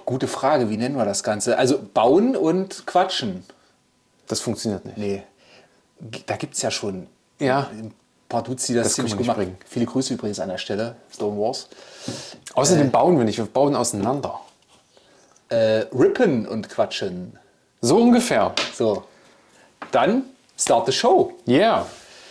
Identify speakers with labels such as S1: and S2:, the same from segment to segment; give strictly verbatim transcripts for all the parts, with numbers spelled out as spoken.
S1: Gute Frage, wie nennen wir das Ganze? Also bauen und quatschen.
S2: Das funktioniert nicht.
S1: Nee, da gibt es ja schon
S2: Ja.
S1: ein paar Dudes, die das,
S2: Das
S1: ziemlich
S2: kann
S1: gut
S2: man nicht
S1: machen.
S2: bringen.
S1: Viele Grüße übrigens an der Stelle, Stone Wars.
S2: Außerdem bauen wir nicht, wir bauen auseinander.
S1: Äh, rippen und quatschen.
S2: So ungefähr.
S1: So, dann start the show.
S2: Yeah.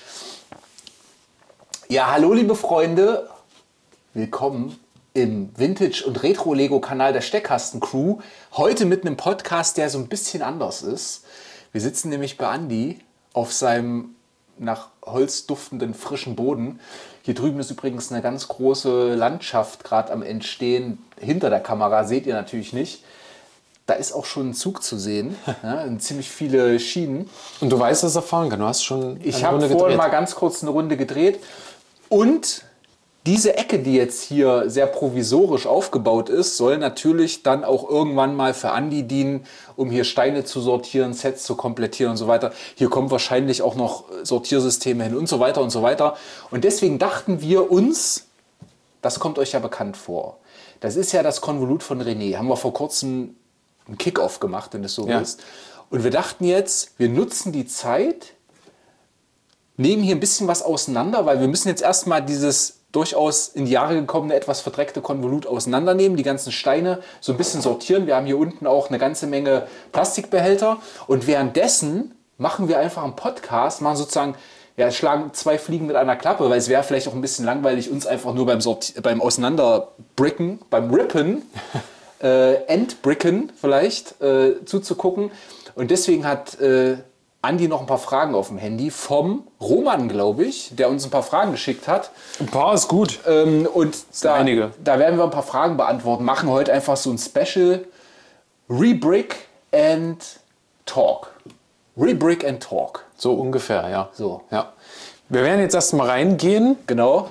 S1: Ja, hallo liebe Freunde, willkommen im Vintage- und Retro-Lego-Kanal der Steckkasten-Crew. Heute mit einem Podcast, der so ein bisschen anders ist. Wir sitzen nämlich bei Andi auf seinem nach Holz duftenden frischen Boden. Hier drüben ist übrigens eine ganz große Landschaft gerade am Entstehen. Hinter der Kamera seht ihr natürlich nicht. Da ist auch schon ein Zug zu sehen, ja, ziemlich viele Schienen.
S2: Und du weißt, dass er fahren kann. Du hast schon
S1: Ich
S2: eine
S1: habe
S2: Runde
S1: vorhin
S2: gedreht.
S1: mal ganz kurz eine Runde gedreht. Und diese Ecke, die jetzt hier sehr provisorisch aufgebaut ist, soll natürlich dann auch irgendwann mal für Andi dienen, um hier Steine zu sortieren, Sets zu komplettieren und so weiter. Hier kommen wahrscheinlich auch noch Sortiersysteme hin und so weiter und so weiter. Und deswegen dachten wir uns, das kommt euch ja bekannt vor. Das ist ja das Konvolut von René. Haben wir vor kurzem einen Kick-Off gemacht, wenn du es so
S2: Ja.
S1: willst. Und wir dachten jetzt, wir nutzen die Zeit, nehmen hier ein bisschen was auseinander, weil wir müssen jetzt erstmal dieses durchaus in die Jahre gekommene, etwas verdreckte Konvolut auseinandernehmen, die ganzen Steine so ein bisschen sortieren. Wir haben hier unten auch eine ganze Menge Plastikbehälter und währenddessen machen wir einfach einen Podcast, machen sozusagen, ja, schlagen zwei Fliegen mit einer Klappe, weil es wäre vielleicht auch ein bisschen langweilig, uns einfach nur beim, Sorti- beim Auseinanderbricken, beim Rippen, äh, Endbricken vielleicht äh, zuzugucken. Und deswegen hat äh, Andi noch ein paar Fragen auf dem Handy vom Roman, glaube ich, der uns ein paar Fragen geschickt hat.
S2: Ein paar ist gut.
S1: Ähm, und da,
S2: einige.
S1: da werden wir ein paar Fragen beantworten. Machen heute einfach so ein Special Rebrick and Talk. Rebrick and Talk.
S2: So ungefähr, ja.
S1: So.
S2: Ja. Wir werden jetzt erstmal reingehen.
S1: Genau.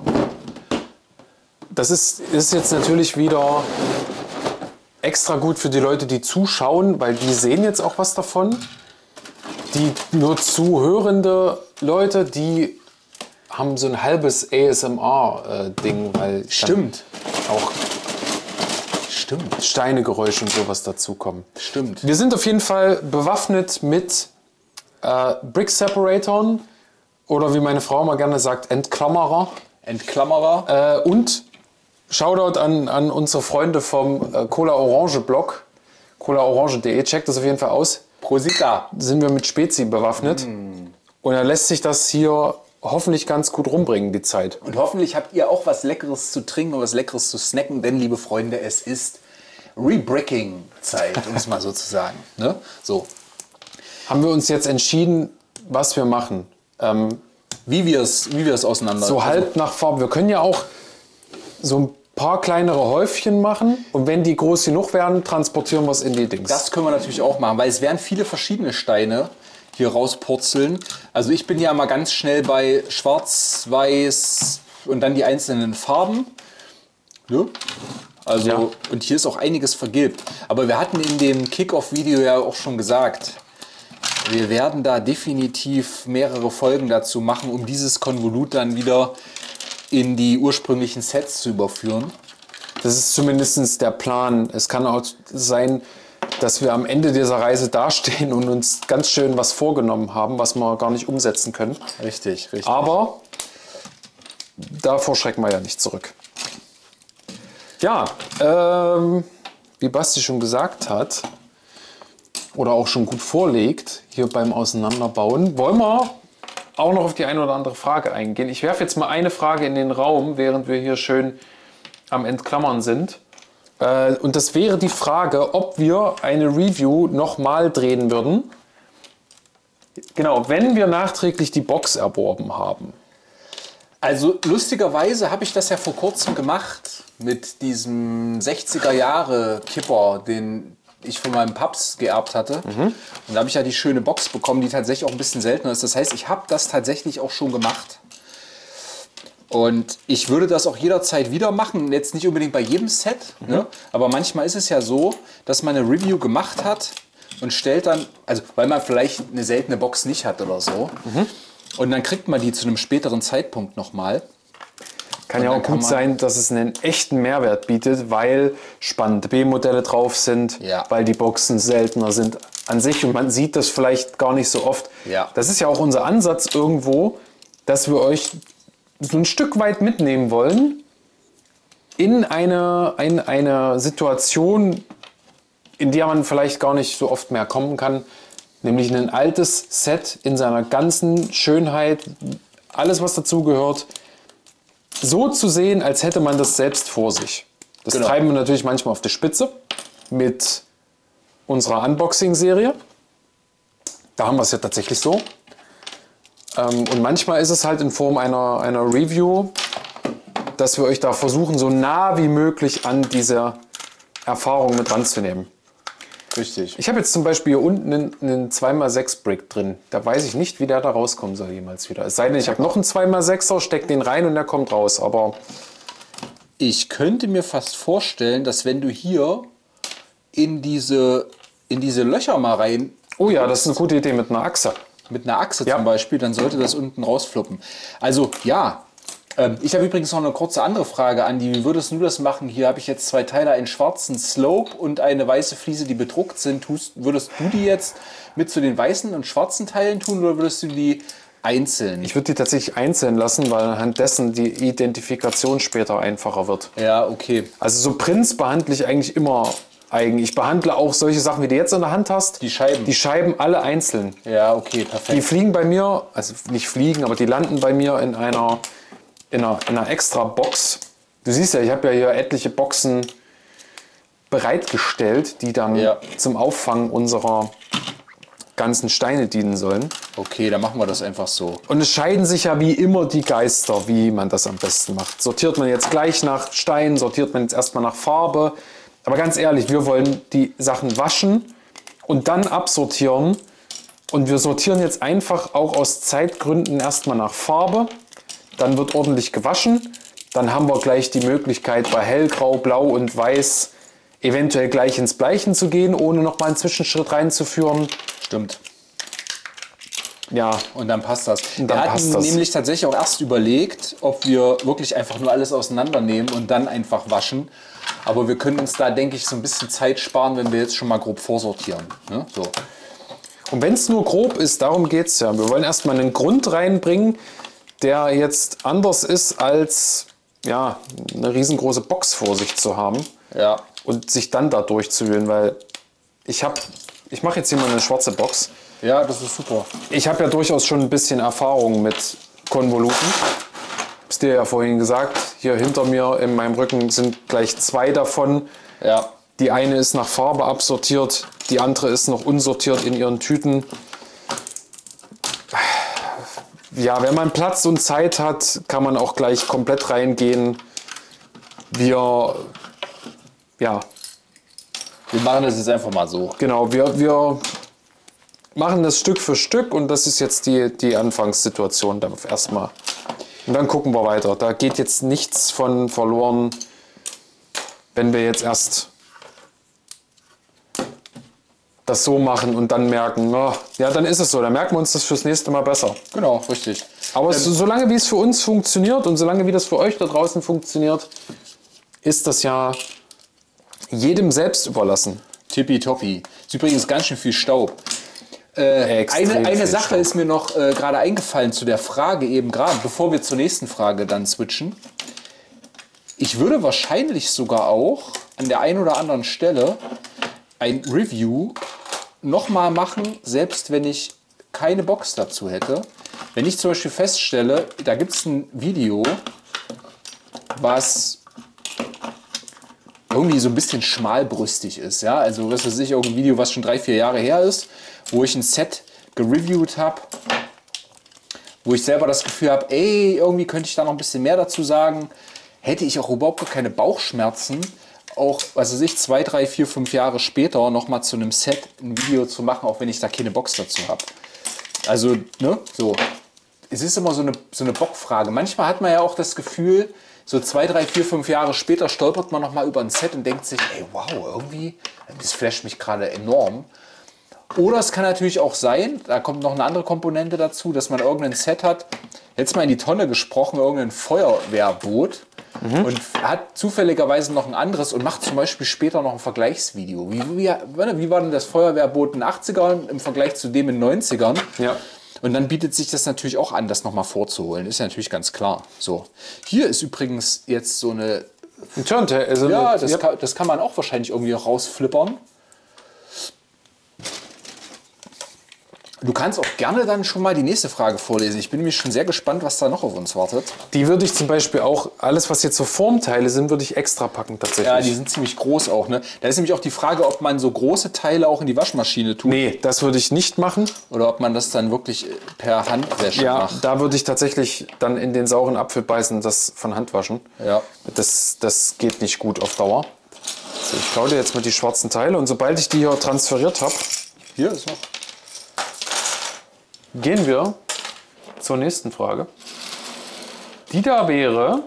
S2: Das ist, ist jetzt natürlich wieder extra gut für die Leute, die zuschauen, weil die sehen jetzt auch was davon. Die nur zuhörende Leute, die haben so ein halbes A S M R-Ding, weil dann
S1: Stimmt.
S2: auch
S1: Stimmt.
S2: Steinegeräusche und sowas dazukommen.
S1: Stimmt.
S2: Wir sind auf jeden Fall bewaffnet mit äh, Brick Separatoren oder wie meine Frau mal gerne sagt, Entklammerer.
S1: Entklammerer.
S2: Äh, und Shoutout an, an unsere Freunde vom äh, Cola Orange Blog, cola orange punkt de. Checkt das auf jeden Fall aus.
S1: Prosita.
S2: Sind wir mit Spezi bewaffnet.
S1: Mm.
S2: Und dann lässt sich das hier hoffentlich ganz gut rumbringen, die Zeit.
S1: Und hoffentlich habt ihr auch was Leckeres zu trinken und was Leckeres zu snacken, denn, liebe Freunde, es ist Rebricking-Zeit, um es mal so zu sagen. Ne? So.
S2: Haben wir uns jetzt entschieden, was wir machen. Ähm,
S1: Wie wir es wie wir es auseinander.
S2: so halb nach Farbe. Wir können ja auch so ein paar kleinere Häufchen machen. Und wenn die groß genug werden, transportieren wir es in die Dings.
S1: Das können wir natürlich auch machen, weil es werden viele verschiedene Steine hier rauspurzeln. Also ich bin ja mal ganz schnell bei Schwarz, Weiß und dann die einzelnen Farben. Ne? Also,
S2: Ja.
S1: und hier ist auch einiges vergilbt. Aber wir hatten in dem Kick-Off-Video ja auch schon gesagt, wir werden da definitiv mehrere Folgen dazu machen, um dieses Konvolut dann wieder in die ursprünglichen Sets zu überführen.
S2: Das ist zumindest der Plan. Es kann auch sein, dass wir am Ende dieser Reise dastehen und uns ganz schön was vorgenommen haben, was wir gar nicht umsetzen können.
S1: Richtig, richtig.
S2: Aber davor schrecken wir ja nicht zurück. Ja, ähm, wie Basti schon gesagt hat, oder auch schon gut vorlegt, hier beim Auseinanderbauen, wollen wir auch noch auf die eine oder andere Frage eingehen. Ich werfe jetzt mal eine Frage in den Raum, während wir hier schön am Entklammern sind. Äh, und das wäre die Frage, ob wir eine Review nochmal drehen würden. Genau, wenn wir nachträglich die Box erworben haben.
S1: Also lustigerweise habe ich das ja vor kurzem gemacht mit diesem sechziger Jahre Kipper, den ich von meinem Paps geerbt hatte. Mhm. Und da habe ich ja die schöne Box bekommen, die tatsächlich auch ein bisschen seltener ist. Das heißt, ich habe das tatsächlich auch schon gemacht. Und ich würde das auch jederzeit wieder machen. Jetzt nicht unbedingt bei jedem Set, mhm. ne? Aber manchmal ist es ja so, dass man eine Review gemacht hat und stellt dann, also weil man vielleicht eine seltene Box nicht hat oder so. Mhm. Und dann kriegt man die zu einem späteren Zeitpunkt nochmal.
S2: Kann ja auch gut sein, dass es einen echten Mehrwert bietet, weil spannende B-Modelle drauf sind,
S1: Ja.
S2: weil die Boxen seltener sind an sich und man sieht das vielleicht gar nicht so oft.
S1: Ja.
S2: Das ist ja auch unser Ansatz irgendwo, dass wir euch so ein Stück weit mitnehmen wollen in eine, in eine Situation, in der man vielleicht gar nicht so oft mehr kommen kann, nämlich ein altes Set in seiner ganzen Schönheit, alles was dazugehört, so zu sehen, als hätte man das selbst vor sich. Das
S1: Genau.
S2: treiben wir natürlich manchmal auf die Spitze mit unserer Unboxing-Serie. Da haben wir es ja tatsächlich so. Ähm, und manchmal ist es halt in Form einer, einer Review, dass wir euch da versuchen, so nah wie möglich an diese Erfahrung mit ranzunehmen.
S1: Richtig.
S2: Ich habe jetzt zum Beispiel hier unten einen, einen zwei mal sechs Brick drin. Da weiß ich nicht, wie der da rauskommen soll jemals wieder. Es sei denn, ich habe noch einen zwei mal sechser, steck den rein und der kommt raus. Aber
S1: Ich könnte mir fast vorstellen, dass wenn du hier in diese, in diese Löcher mal rein
S2: oh ja, das ist eine gute Idee mit einer Achse.
S1: mit einer Achse
S2: Ja.
S1: zum Beispiel, dann sollte das unten rausfluppen. Also ja, ähm, ich habe übrigens noch eine kurze andere Frage, Andi. Wie würdest du das machen? Hier habe ich jetzt zwei Teile, einen schwarzen Slope und eine weiße Fliese, die bedruckt sind. Tust, würdest du die jetzt mit zu den weißen und schwarzen Teilen tun oder würdest du die einzeln?
S2: Ich würde die tatsächlich einzeln lassen, weil anhand dessen die Identifikation später einfacher wird.
S1: Ja, okay.
S2: Also so Prints behandle ich eigentlich immer eigen. Ich behandle auch solche Sachen, wie du jetzt in der Hand hast.
S1: Die Scheiben.
S2: Die Scheiben alle einzeln.
S1: Ja, okay,
S2: Die
S1: perfekt.
S2: fliegen bei mir, also nicht fliegen, aber die landen bei mir in einer, in einer, in einer extra Box. Du siehst ja, ich habe ja hier etliche Boxen bereitgestellt, die dann
S1: Ja.
S2: zum Auffangen unserer ganzen Steine dienen sollen.
S1: Okay, dann machen wir das einfach so.
S2: Und es scheiden sich ja wie immer die Geister, wie man das am besten macht. Sortiert man jetzt gleich nach Stein, sortiert man jetzt erstmal nach Farbe. Aber ganz ehrlich, wir wollen die Sachen waschen und dann absortieren. Und wir sortieren jetzt einfach auch aus Zeitgründen erstmal nach Farbe. Dann wird ordentlich gewaschen. Dann haben wir gleich die Möglichkeit, bei hellgrau, blau und weiß eventuell gleich ins Bleichen zu gehen, ohne nochmal einen Zwischenschritt reinzuführen.
S1: Stimmt.
S2: Ja,
S1: Und dann passt das.
S2: dann
S1: wir hatten
S2: passt das.
S1: nämlich tatsächlich auch erst überlegt, ob wir wirklich einfach nur alles auseinandernehmen und dann einfach waschen. Aber wir können uns da, denke ich, so ein bisschen Zeit sparen, wenn wir jetzt schon mal grob vorsortieren. Ne? So.
S2: und wenn es nur grob ist, darum geht es ja. Wir wollen erstmal einen Grund reinbringen, der jetzt anders ist, als ja, eine riesengroße Box vor sich zu haben
S1: Ja.
S2: und sich dann da durchzuwühlen, weil ich habe, ich mache jetzt hier mal eine schwarze Box.
S1: Ja, das ist super.
S2: Ich habe ja durchaus schon ein bisschen Erfahrung mit Konvoluten. Hab's dir ja vorhin gesagt, hier hinter mir in meinem Rücken sind gleich zwei davon.
S1: Ja.
S2: Die eine ist nach Farbe absortiert, die andere ist noch unsortiert in ihren Tüten. Ja, wenn man Platz und Zeit hat, kann man auch gleich komplett reingehen. Wir, ja,
S1: Wir machen das jetzt einfach mal so.
S2: genau, wir, wir machen das Stück für Stück und das ist jetzt die, die Anfangssituation dann erstmal. Und dann gucken wir weiter. Da geht jetzt nichts von verloren, wenn wir jetzt erst das so machen und dann merken, oh, ja, dann ist es so. Dann merken wir uns das fürs nächste Mal besser.
S1: Genau, richtig.
S2: Aber so, solange wie es für uns funktioniert und solange wie das für euch da draußen funktioniert, ist das ja jedem selbst überlassen.
S1: Tippitoppi. Ist übrigens ganz schön viel Staub. Äh,
S2: Extrem
S1: eine eine
S2: viel
S1: Sache
S2: Staub.
S1: ist mir noch äh, gerade eingefallen zu der Frage eben gerade, bevor wir zur nächsten Frage dann switchen. Ich würde wahrscheinlich sogar auch an der einen oder anderen Stelle ein Review nochmal machen, selbst wenn ich keine Box dazu hätte. Wenn ich zum Beispiel feststelle, da gibt es ein Video, was irgendwie so ein bisschen schmalbrüstig ist. Ja? Also was weiß ich, irgendein Video, was schon drei, vier Jahre her ist, wo ich ein Set gereviewt habe, wo ich selber das Gefühl habe, ey, irgendwie könnte ich da noch ein bisschen mehr dazu sagen. Hätte ich auch überhaupt gar keine Bauchschmerzen, auch, was weiß ich, zwei, drei, vier, fünf Jahre später nochmal zu einem Set ein Video zu machen, auch wenn ich da keine Box dazu habe. Also, ne, so. Es ist immer so eine, so eine Bockfrage. Manchmal hat man ja auch das Gefühl, so zwei, drei, vier, fünf Jahre später stolpert man nochmal über ein Set und denkt sich, ey, wow, irgendwie, das flasht mich gerade enorm. Oder es kann natürlich auch sein, da kommt noch eine andere Komponente dazu, dass man irgendein Set hat, jetzt mal in die Tonne gesprochen, irgendein Feuerwehrboot mhm. und hat zufälligerweise noch ein anderes und macht zum Beispiel später noch ein Vergleichsvideo. Wie, wie, wie war denn das Feuerwehrboot in den achtzigern im Vergleich zu dem in den neunzigern?
S2: Ja.
S1: Und dann bietet sich das natürlich auch an, das nochmal vorzuholen. Ist ja natürlich ganz klar. So. Hier ist übrigens jetzt so eine...
S2: Ein Turntable. Also
S1: ja,
S2: eine,
S1: das,
S2: ja.
S1: Kann, das kann man auch wahrscheinlich irgendwie rausflippern. Du kannst auch gerne dann schon mal die nächste Frage vorlesen. Ich bin nämlich schon sehr gespannt, was da noch auf uns wartet.
S2: Die würde ich zum Beispiel auch, alles was jetzt so Formteile sind, würde ich extra packen tatsächlich.
S1: Ja, die sind ziemlich groß auch. Ne? Da ist nämlich auch die Frage, ob man so große Teile auch in die Waschmaschine tut.
S2: Nee, das würde ich nicht machen.
S1: Oder ob man das dann wirklich per Handwäsche
S2: ja,
S1: macht.
S2: Da würde ich tatsächlich dann in den sauren Apfel beißen und das von Hand waschen.
S1: Ja.
S2: Das, das geht nicht gut auf Dauer. So, ich klaue dir jetzt mal die schwarzen Teile und sobald ich die hier transferiert habe,
S1: hier ist noch.
S2: Gehen wir zur nächsten Frage. Die da wäre,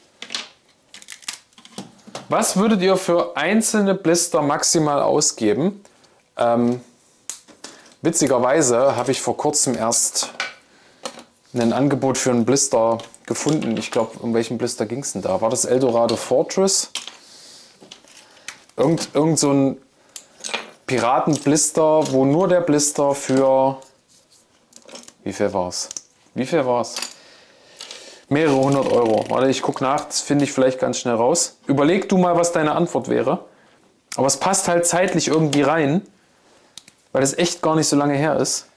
S2: was würdet ihr für einzelne Blister maximal ausgeben? Ähm, witzigerweise habe ich vor kurzem erst ein Angebot für einen Blister gefunden. Ich glaube, um welchen Blister ging es denn da? War das Eldorado Fortress? Irgend, irgend so ein Piratenblister, wo nur der Blister für... Wie viel war's? Wie viel war's? Mehrere hundert Euro. Warte, ich gucke nach, das finde ich vielleicht ganz schnell raus. Überleg du mal, was deine Antwort wäre. Aber es passt halt zeitlich irgendwie rein, weil es echt gar nicht so lange her ist.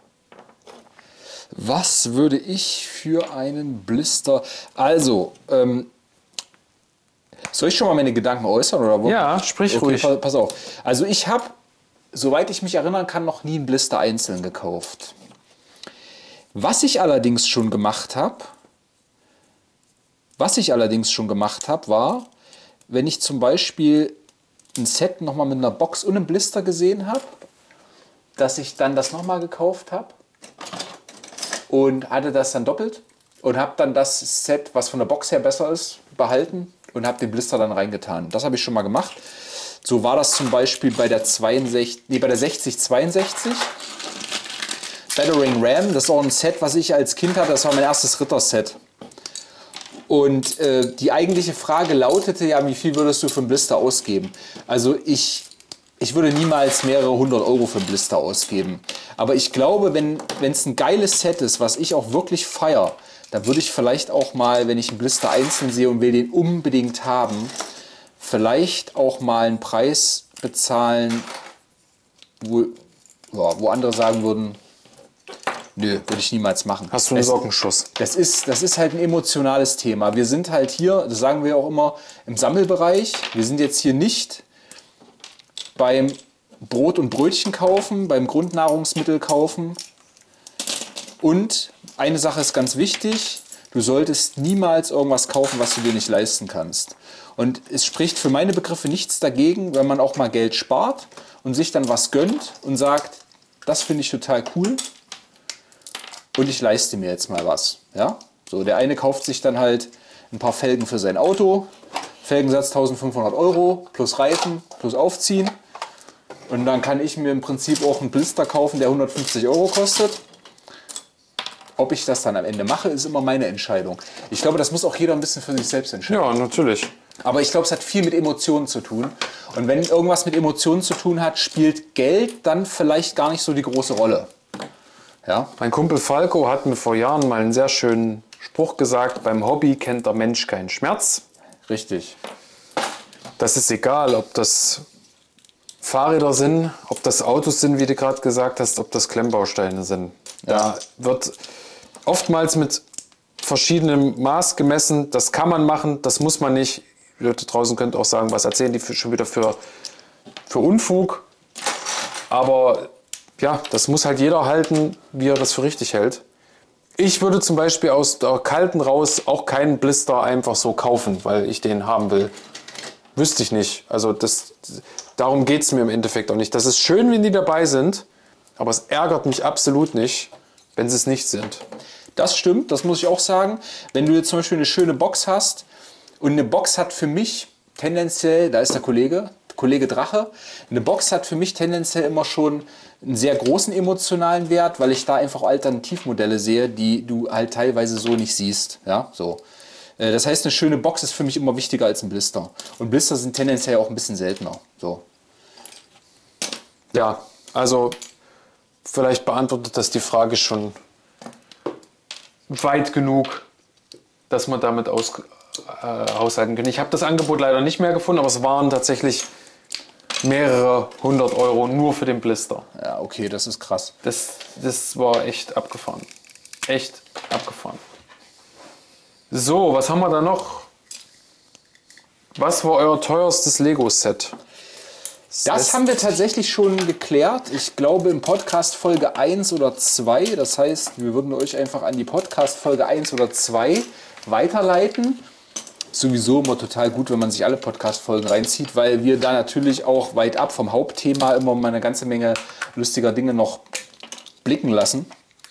S1: Was würde ich für einen Blister... Also, ähm, soll ich schon mal meine Gedanken äußern? Oder wo?
S2: Ja, sprich
S1: okay,
S2: ruhig.
S1: Pass, pass auf. Also ich habe, soweit ich mich erinnern kann, noch nie einen Blister einzeln gekauft. Was ich allerdings schon gemacht habe, was ich allerdings schon gemacht habe, war, wenn ich zum Beispiel ein Set nochmal mit einer Box und einem Blister gesehen habe, dass ich dann das nochmal gekauft habe und hatte das dann doppelt und habe dann das Set, was von der Box her besser ist, behalten und habe den Blister dann reingetan. Das habe ich schon mal gemacht. So war das zum Beispiel bei der zweiundsechzig, nee, bei der sechzig zweiundsechzig. Battering Ram, das ist auch ein Set, was ich als Kind hatte. Das war mein erstes Ritter-Set. Und äh, die eigentliche Frage lautete ja, wie viel würdest du für einen Blister ausgeben? Also ich, ich würde niemals mehrere hundert Euro für einen Blister ausgeben. Aber ich glaube, wenn es ein geiles Set ist, was ich auch wirklich feiere, dann würde ich vielleicht auch mal, wenn ich einen Blister einzeln sehe und will den unbedingt haben, vielleicht auch mal einen Preis bezahlen, wo, ja, wo andere sagen würden, nö, würde ich niemals machen.
S2: Hast du einen
S1: Es-
S2: Sockenschuss?
S1: Das ist, das ist halt ein emotionales Thema. Wir sind halt hier, das sagen wir auch immer, im Sammelbereich. Wir sind jetzt hier nicht beim Brot- und Brötchen kaufen, beim Grundnahrungsmittel kaufen. Und eine Sache ist ganz wichtig, du solltest niemals irgendwas kaufen, was du dir nicht leisten kannst. Und es spricht für meine Begriffe nichts dagegen, wenn man auch mal Geld spart und sich dann was gönnt und sagt, das finde ich total cool. Und ich leiste mir jetzt mal was. Ja? So, der eine kauft sich dann halt ein paar Felgen für sein Auto. Felgensatz eintausendfünfhundert Euro plus Reifen plus Aufziehen. Und dann kann ich mir im Prinzip auch einen Blister kaufen, der hundertfünfzig Euro kostet. Ob ich das dann am Ende mache, ist immer meine Entscheidung. Ich glaube, das muss auch jeder ein bisschen für sich selbst entscheiden.
S2: Ja, natürlich.
S1: Aber ich glaube, es hat viel mit Emotionen zu tun. Und wenn irgendwas mit Emotionen zu tun hat, spielt Geld dann vielleicht gar nicht so die große Rolle. Ja?
S2: Mein Kumpel Falco hat mir vor Jahren mal einen sehr schönen Spruch gesagt, beim Hobby kennt der Mensch keinen Schmerz.
S1: Richtig.
S2: Das ist egal, ob das Fahrräder sind, ob das Autos sind, wie du gerade gesagt hast, ob das Klemmbausteine sind. Da wird oftmals mit verschiedenem Maß gemessen. Das kann man machen, das muss man nicht. Die Leute draußen können auch sagen, was erzählen die für, schon wieder für, für Unfug. Aber ja, das muss halt jeder halten, wie er das für richtig hält. Ich würde zum Beispiel aus der Kalten raus auch keinen Blister einfach so kaufen, weil ich den haben will. Wüsste ich nicht. Also das, darum geht es mir im Endeffekt auch nicht. Das ist schön, wenn die dabei sind, aber es ärgert mich absolut nicht, wenn sie es nicht sind.
S1: Das stimmt, das muss ich auch sagen. Wenn du jetzt zum Beispiel eine schöne Box hast und eine Box hat für mich tendenziell, da ist der Kollege, Kollege Drache. Eine Box hat für mich tendenziell immer schon einen sehr großen emotionalen Wert, weil ich da einfach Alternativmodelle sehe, die du halt teilweise so nicht siehst. Ja, so. Das heißt, eine schöne Box ist für mich immer wichtiger als ein Blister. Und Blister sind tendenziell auch ein bisschen seltener. So.
S2: Ja, also vielleicht beantwortet das die Frage schon weit genug, dass man damit aus, äh, haushalten kann. Ich habe das Angebot leider nicht mehr gefunden, aber es waren tatsächlich mehrere hundert Euro nur für den Blister.
S1: Ja, okay, das ist krass.
S2: Das, das war echt abgefahren. Echt abgefahren. So, was haben wir da noch? Was war euer teuerstes Lego-Set?
S1: Das, das haben wir tatsächlich schon geklärt. Ich glaube im Podcast Folge eins oder zwei. Das heißt, wir würden euch einfach an die Podcast Folge eins oder zwei weiterleiten. Sowieso immer total gut, wenn man sich alle Podcast-Folgen reinzieht, weil wir da natürlich auch weit ab vom Hauptthema immer mal eine ganze Menge lustiger Dinge noch blicken lassen.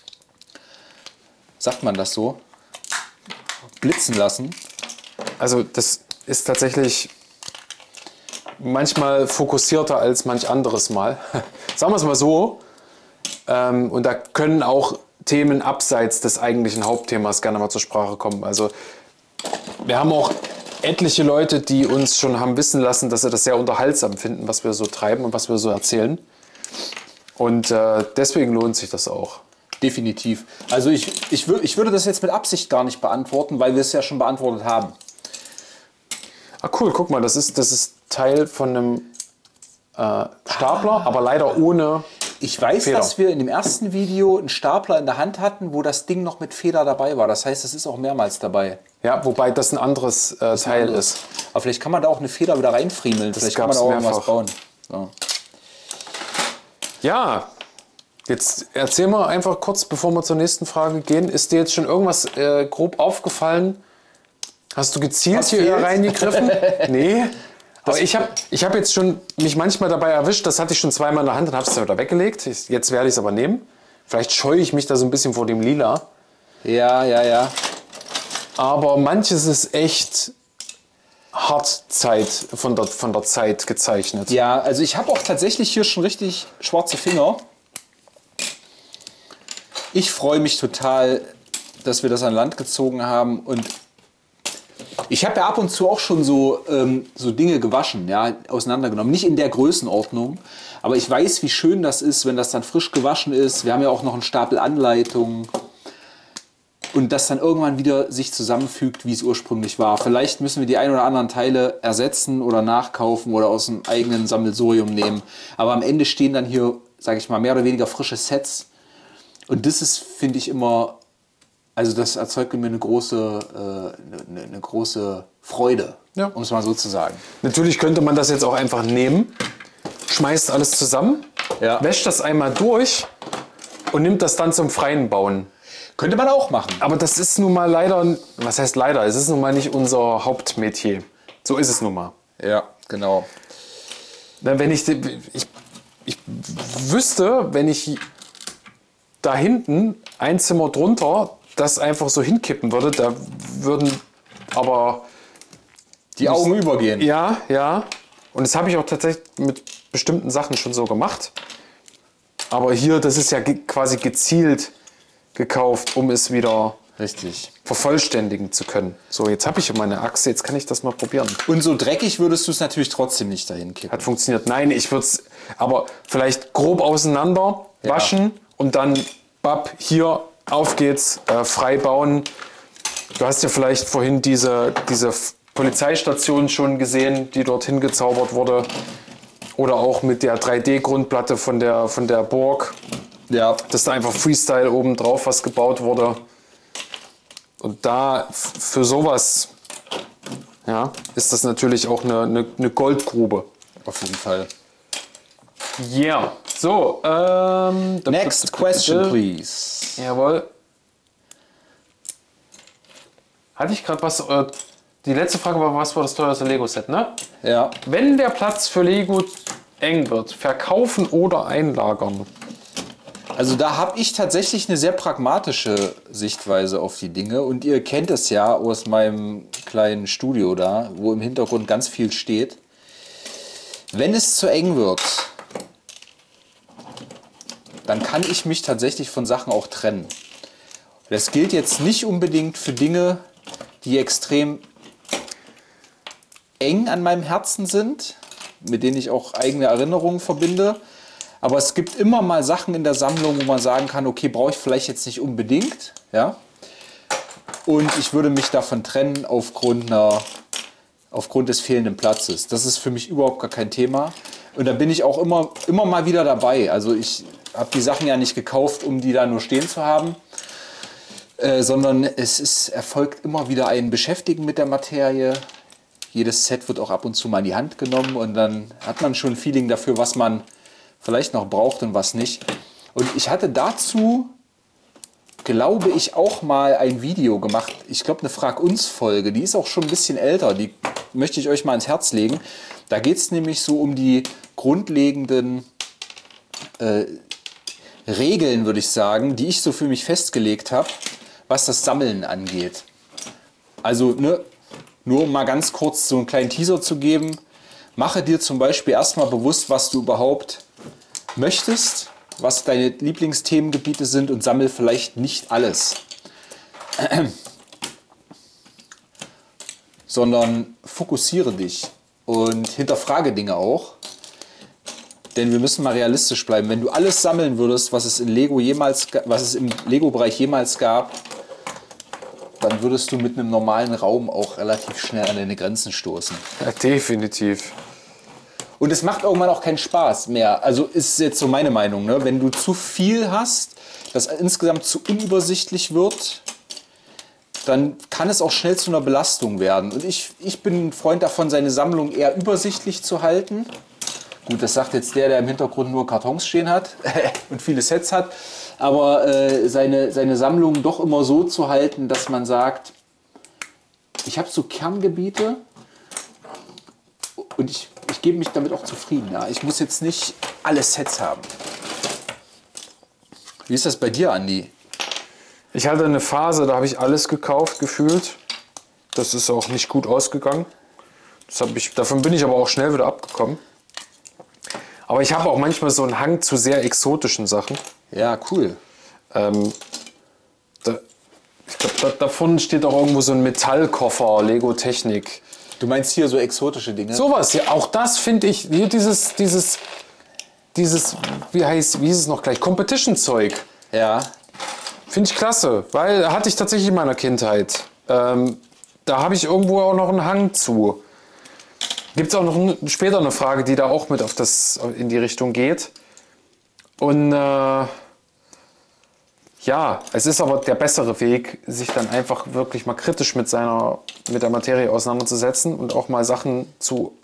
S1: Sagt man das so? Blitzen lassen.
S2: Also das ist tatsächlich manchmal fokussierter als manch anderes Mal. Sagen wir es mal so. Ähm, und da können auch Themen abseits des eigentlichen Hauptthemas gerne mal zur Sprache kommen. Also wir haben auch etliche Leute, die uns schon haben wissen lassen, dass sie das sehr unterhaltsam finden, was wir so treiben und was wir so erzählen. Und äh, deswegen lohnt sich das auch.
S1: Definitiv. Also ich, ich, wür, ich würde das jetzt mit Absicht gar nicht beantworten, weil wir es ja schon beantwortet haben.
S2: Ah cool, guck mal, das ist, das ist Teil von einem äh, Stapler, ah. aber leider ohne
S1: Ich weiß,
S2: Feder.
S1: Dass wir in dem ersten Video einen Stapler in der Hand hatten, wo das Ding noch mit Feder dabei war. Das heißt, es ist auch mehrmals dabei.
S2: Ja, wobei das ein anderes äh, das Teil anderes. ist.
S1: Aber vielleicht kann man da auch eine Feder wieder reinfriemeln. Das vielleicht kann man da auch
S2: mehrfach.
S1: irgendwas bauen. So.
S2: Ja, jetzt erzähl mal einfach kurz, bevor wir zur nächsten Frage gehen. Ist dir jetzt schon irgendwas äh, grob aufgefallen? Hast du gezielt Was hier fehlt? reingegriffen? Nee. Aber ich habe ich hab jetzt schon mich manchmal dabei erwischt, das hatte ich schon zweimal in der Hand und habe es dann wieder weggelegt. Jetzt werde ich es aber nehmen. Vielleicht scheue ich mich da so ein bisschen vor dem Lila.
S1: Ja, ja, ja.
S2: Aber manches ist echt hart Zeit, von der, von der Zeit gezeichnet.
S1: Ja, also ich habe auch tatsächlich hier schon richtig schwarze Finger. Ich freue mich total, dass wir das an Land gezogen haben. Und ich habe ja ab und zu auch schon so, ähm, so Dinge gewaschen, ja, auseinandergenommen. Nicht in der Größenordnung, aber ich weiß, wie schön das ist, wenn das dann frisch gewaschen ist. Wir haben ja auch noch einen Stapel Anleitungen. Und das dann irgendwann wieder sich zusammenfügt, wie es ursprünglich war. Vielleicht müssen wir die ein oder anderen Teile ersetzen oder nachkaufen oder aus dem eigenen Sammelsurium nehmen. Aber am Ende stehen dann hier, sage ich mal, mehr oder weniger frische Sets. Und das ist, finde ich, immer, also das erzeugt in mir eine große, äh, eine, eine große Freude, ja. um es mal so zu sagen.
S2: Natürlich könnte man das jetzt auch einfach nehmen, schmeißt alles zusammen, ja. wäscht das einmal durch und nimmt das dann zum freien Bauen.
S1: Könnte man auch machen.
S2: Aber das ist nun mal leider, was heißt leider, es ist nun mal nicht unser Hauptmetier. So ist es nun mal.
S1: Ja, genau.
S2: Wenn ich, ich, ich wüsste, wenn ich da hinten ein Zimmer drunter das einfach so hinkippen würde, da würden aber
S1: die Augen übergehen.
S2: Ja, ja. Und das habe ich auch tatsächlich mit bestimmten Sachen schon so gemacht. Aber hier, das ist ja ge- quasi gezielt gekauft, um es wieder
S1: richtig
S2: vervollständigen zu können. So, jetzt habe ich meine Achse, jetzt kann ich das mal probieren.
S1: Und so dreckig würdest du es natürlich trotzdem nicht dahin kippen.
S2: Hat funktioniert. Nein, ich würde es aber vielleicht grob auseinander ja. waschen und dann, bap, hier, auf geht's, äh, frei bauen. Du hast ja vielleicht vorhin diese, diese Polizeistation schon gesehen, die dorthin gezaubert wurde. Oder auch mit der drei D-Grundplatte von der, von der Burg. Ja. Dass da einfach Freestyle oben drauf was gebaut wurde. Und da f- für sowas ja, ist das natürlich auch eine, eine, eine Goldgrube.
S1: Auf jeden Fall.
S2: Yeah. So, ähm...
S1: Next question, please.
S2: Jawohl. Hatte ich gerade was... Äh, die letzte Frage war, was war das teuerste Lego-Set, ne?
S1: Ja.
S2: Wenn der Platz für Lego eng wird, verkaufen oder einlagern?
S1: Also da habe ich tatsächlich eine sehr pragmatische Sichtweise auf die Dinge. Und ihr kennt es ja aus meinem kleinen Studio da, wo im Hintergrund ganz viel steht. Wenn es zu eng wird, dann kann ich mich tatsächlich von Sachen auch trennen. Das gilt jetzt nicht unbedingt für Dinge, die extrem eng an meinem Herzen sind, mit denen ich auch eigene Erinnerungen verbinde. Aber es gibt immer mal Sachen in der Sammlung, wo man sagen kann, okay, brauche ich vielleicht jetzt nicht unbedingt. Ja? Und ich würde mich davon trennen aufgrund, einer, aufgrund des fehlenden Platzes. Das ist für mich überhaupt gar kein Thema. Und da bin ich auch immer, immer mal wieder dabei. Also ich habe die Sachen ja nicht gekauft, um die da nur stehen zu haben. Äh, sondern es ist, erfolgt immer wieder ein Beschäftigen mit der Materie. Jedes Set wird auch ab und zu mal in die Hand genommen und dann hat man schon ein Feeling dafür, was man vielleicht noch braucht und was nicht. Und ich hatte dazu, glaube ich, auch mal ein Video gemacht. Ich glaube, eine Frag-uns-Folge. Die ist auch schon ein bisschen älter. Die möchte ich euch mal ins Herz legen. Da geht es nämlich so um die grundlegenden äh, Regeln, würde ich sagen, die ich so für mich festgelegt habe, was das Sammeln angeht. Also, ne, nur um mal ganz kurz so einen kleinen Teaser zu geben, mache dir zum Beispiel erstmal bewusst, was du überhaupt möchtest, was deine Lieblingsthemengebiete sind und sammel vielleicht nicht alles. Sondern fokussiere dich und hinterfrage Dinge auch. Denn wir müssen mal realistisch bleiben. Wenn du alles sammeln würdest, was es, in Lego jemals, was es im Lego-Bereich jemals gab, dann würdest du mit einem normalen Raum auch relativ schnell an deine Grenzen stoßen.
S2: Ja, definitiv.
S1: Und es macht irgendwann auch keinen Spaß mehr. Also ist jetzt so meine Meinung. Ne? Wenn du zu viel hast, das insgesamt zu unübersichtlich wird, dann kann es auch schnell zu einer Belastung werden. Und ich, ich bin ein Freund davon, seine Sammlung eher übersichtlich zu halten. Gut, das sagt jetzt der, der im Hintergrund nur Kartons stehen hat und viele Sets hat. Aber äh, seine, seine Sammlung doch immer so zu halten, dass man sagt, ich habe so Kerngebiete und ich, ich gebe mich damit auch zufrieden. Ja? Ich muss jetzt nicht alle Sets haben. Wie ist das bei dir, Andi?
S2: Ich hatte eine Phase, da habe ich alles gekauft, gefühlt. Das ist auch nicht gut ausgegangen. Das hab ich, davon bin ich aber auch schnell wieder abgekommen. Aber ich habe auch manchmal so einen Hang zu sehr exotischen Sachen.
S1: Ja, cool.
S2: Ähm, da, ich glaube, da, davon steht auch irgendwo so ein Metallkoffer, Lego Technik.
S1: Du meinst hier so exotische Dinge?
S2: Sowas, ja, auch das finde ich, hier dieses, dieses, dieses, wie heißt, wie ist es noch gleich, Competition-Zeug.
S1: Ja.
S2: Finde ich klasse, weil hatte ich tatsächlich in meiner Kindheit. Ähm, da habe ich irgendwo auch noch einen Hang zu. Gibt es auch noch ein, später eine Frage, die da auch mit auf das, in die Richtung geht. Und äh, ja, es ist aber der bessere Weg, sich dann einfach wirklich mal kritisch mit, seiner, mit der Materie auseinanderzusetzen und auch mal Sachen zu,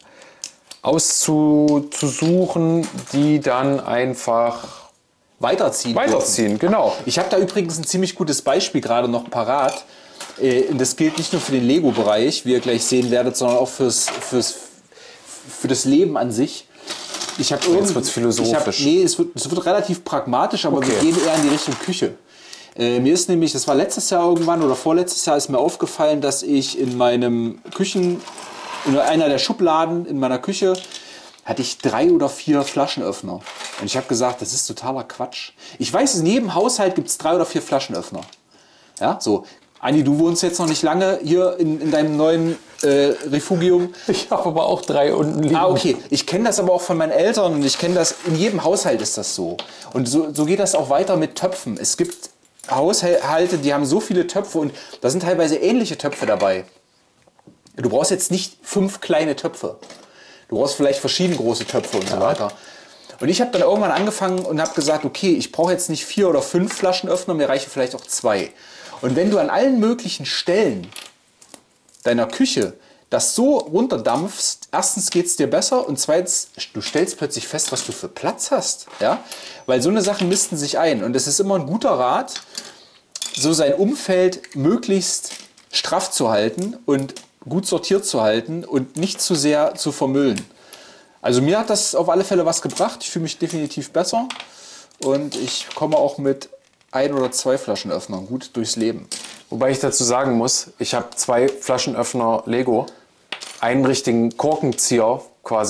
S2: auszusuchen, die dann einfach
S1: weiterziehen.
S2: Weiterziehen, genau.
S1: Ich habe da übrigens ein ziemlich gutes Beispiel gerade noch parat. Und das gilt nicht nur für den Lego-Bereich, wie ihr gleich sehen werdet, sondern auch fürs, fürs, für das Leben an sich. Ich habe
S2: Jetzt wird es philosophisch.
S1: Hab, nee, es wird, es wird relativ pragmatisch, aber
S2: okay.
S1: wir gehen eher in die Richtung Küche. Äh, mir ist nämlich, das war letztes Jahr irgendwann oder vorletztes Jahr, ist mir aufgefallen, dass ich in meinem Küchen, in einer der Schubladen in meiner Küche, hatte ich drei oder vier Flaschenöffner. Und ich habe gesagt, das ist totaler Quatsch. Ich weiß, in jedem Haushalt gibt es drei oder vier Flaschenöffner. Ja, so. Andi, du wohnst jetzt noch nicht lange hier in, in deinem neuen äh, Refugium.
S2: Ich habe aber auch drei unten liegen.
S1: Ah, okay. Ich kenne das aber auch von meinen Eltern und ich kenne das, in jedem Haushalt ist das so. Und so, so geht das auch weiter mit Töpfen. Es gibt Haushalte, die haben so viele Töpfe und da sind teilweise ähnliche Töpfe dabei. Du brauchst jetzt nicht fünf kleine Töpfe. Du brauchst vielleicht verschiedene große Töpfe und so weiter. Und ich habe dann irgendwann angefangen und habe gesagt, okay, ich brauche jetzt nicht vier oder fünf Flaschenöffner, mir reichen vielleicht auch zwei. Und wenn du an allen möglichen Stellen deiner Küche das so runterdampfst, erstens geht es dir besser und zweitens, du stellst plötzlich fest, was du für Platz hast. Ja? Weil so eine Sachen nisten sich ein. Und es ist immer ein guter Rat, so sein Umfeld möglichst straff zu halten und gut sortiert zu halten und nicht zu sehr zu vermüllen. Also mir hat das auf alle Fälle was gebracht. Ich fühle mich definitiv besser und ich komme auch mit ein oder zwei Flaschenöffnern gut durchs Leben.
S2: Wobei ich dazu sagen muss, ich habe zwei Flaschenöffner Lego, einen richtigen Korkenzieher quasi.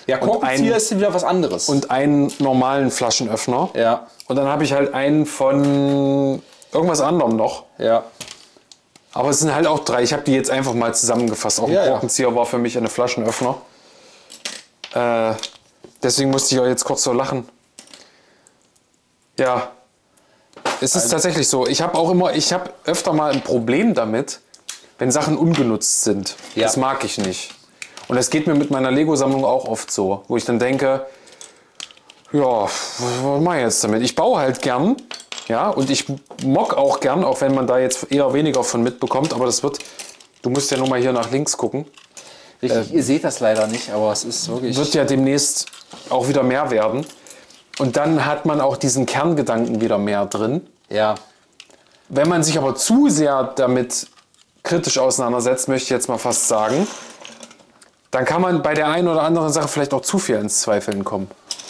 S1: Ja, Korkenzieher ist wieder was anderes.
S2: Und einen normalen Flaschenöffner.
S1: Ja.
S2: Und dann habe ich halt einen von irgendwas anderem noch.
S1: Ja.
S2: Aber es sind halt auch drei. Ich habe die jetzt einfach mal zusammengefasst. Auch ein
S1: Ja,
S2: Korkenzieher
S1: ja.
S2: war für mich eine Flaschenöffner. Äh, deswegen musste ich auch jetzt kurz so lachen. Ja. Es ist also tatsächlich so. Ich habe auch immer, ich habe öfter mal ein Problem damit, wenn Sachen ungenutzt sind. Ja. Das mag ich nicht. Und das geht mir mit meiner Lego-Sammlung auch oft so. Wo ich dann denke, ja, was mache ich jetzt damit? Ich baue halt gern. Ja, und ich mock auch gern, auch wenn man da jetzt eher weniger von mitbekommt. Aber das wird, du musst ja nur mal hier nach links gucken.
S1: Richtig, äh, ihr seht das leider nicht, aber es ist wirklich...
S2: Wird ja demnächst auch wieder mehr werden. Und dann hat man auch diesen Kerngedanken wieder mehr drin.
S1: Ja.
S2: Wenn man sich aber zu sehr damit kritisch auseinandersetzt, möchte ich jetzt mal fast sagen, dann kann man bei der einen oder anderen Sache vielleicht auch zu viel ins Zweifeln kommen.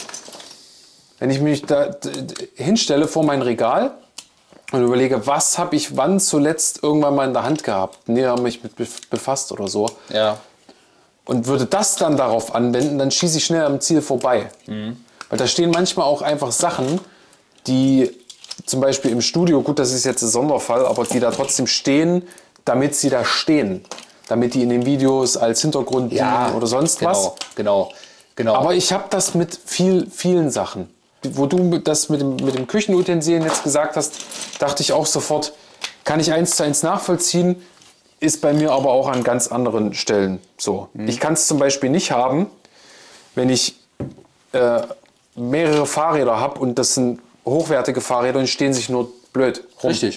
S2: Wenn ich mich da hinstelle vor mein Regal und überlege, was habe ich wann zuletzt irgendwann mal in der Hand gehabt, näher mich mit befasst oder so,
S1: ja.
S2: und würde das dann darauf anwenden, dann schieße ich schnell am Ziel vorbei. Mhm. Weil da stehen manchmal auch einfach Sachen, die zum Beispiel im Studio, gut, das ist jetzt ein Sonderfall, aber die da trotzdem stehen, damit sie da stehen. Damit die in den Videos als Hintergrund
S1: ja,
S2: dienen oder sonst
S1: genau,
S2: was.
S1: Genau, genau.
S2: Aber ich habe das mit viel, vielen Sachen. Wo du das mit dem, mit dem Küchenutensilien jetzt gesagt hast, dachte ich auch sofort, kann ich eins zu eins nachvollziehen, ist bei mir aber auch an ganz anderen Stellen so. Mhm. Ich kann es zum Beispiel nicht haben, wenn ich äh, mehrere Fahrräder habe und das sind hochwertige Fahrräder und stehen sich nur blöd rum.
S1: Richtig.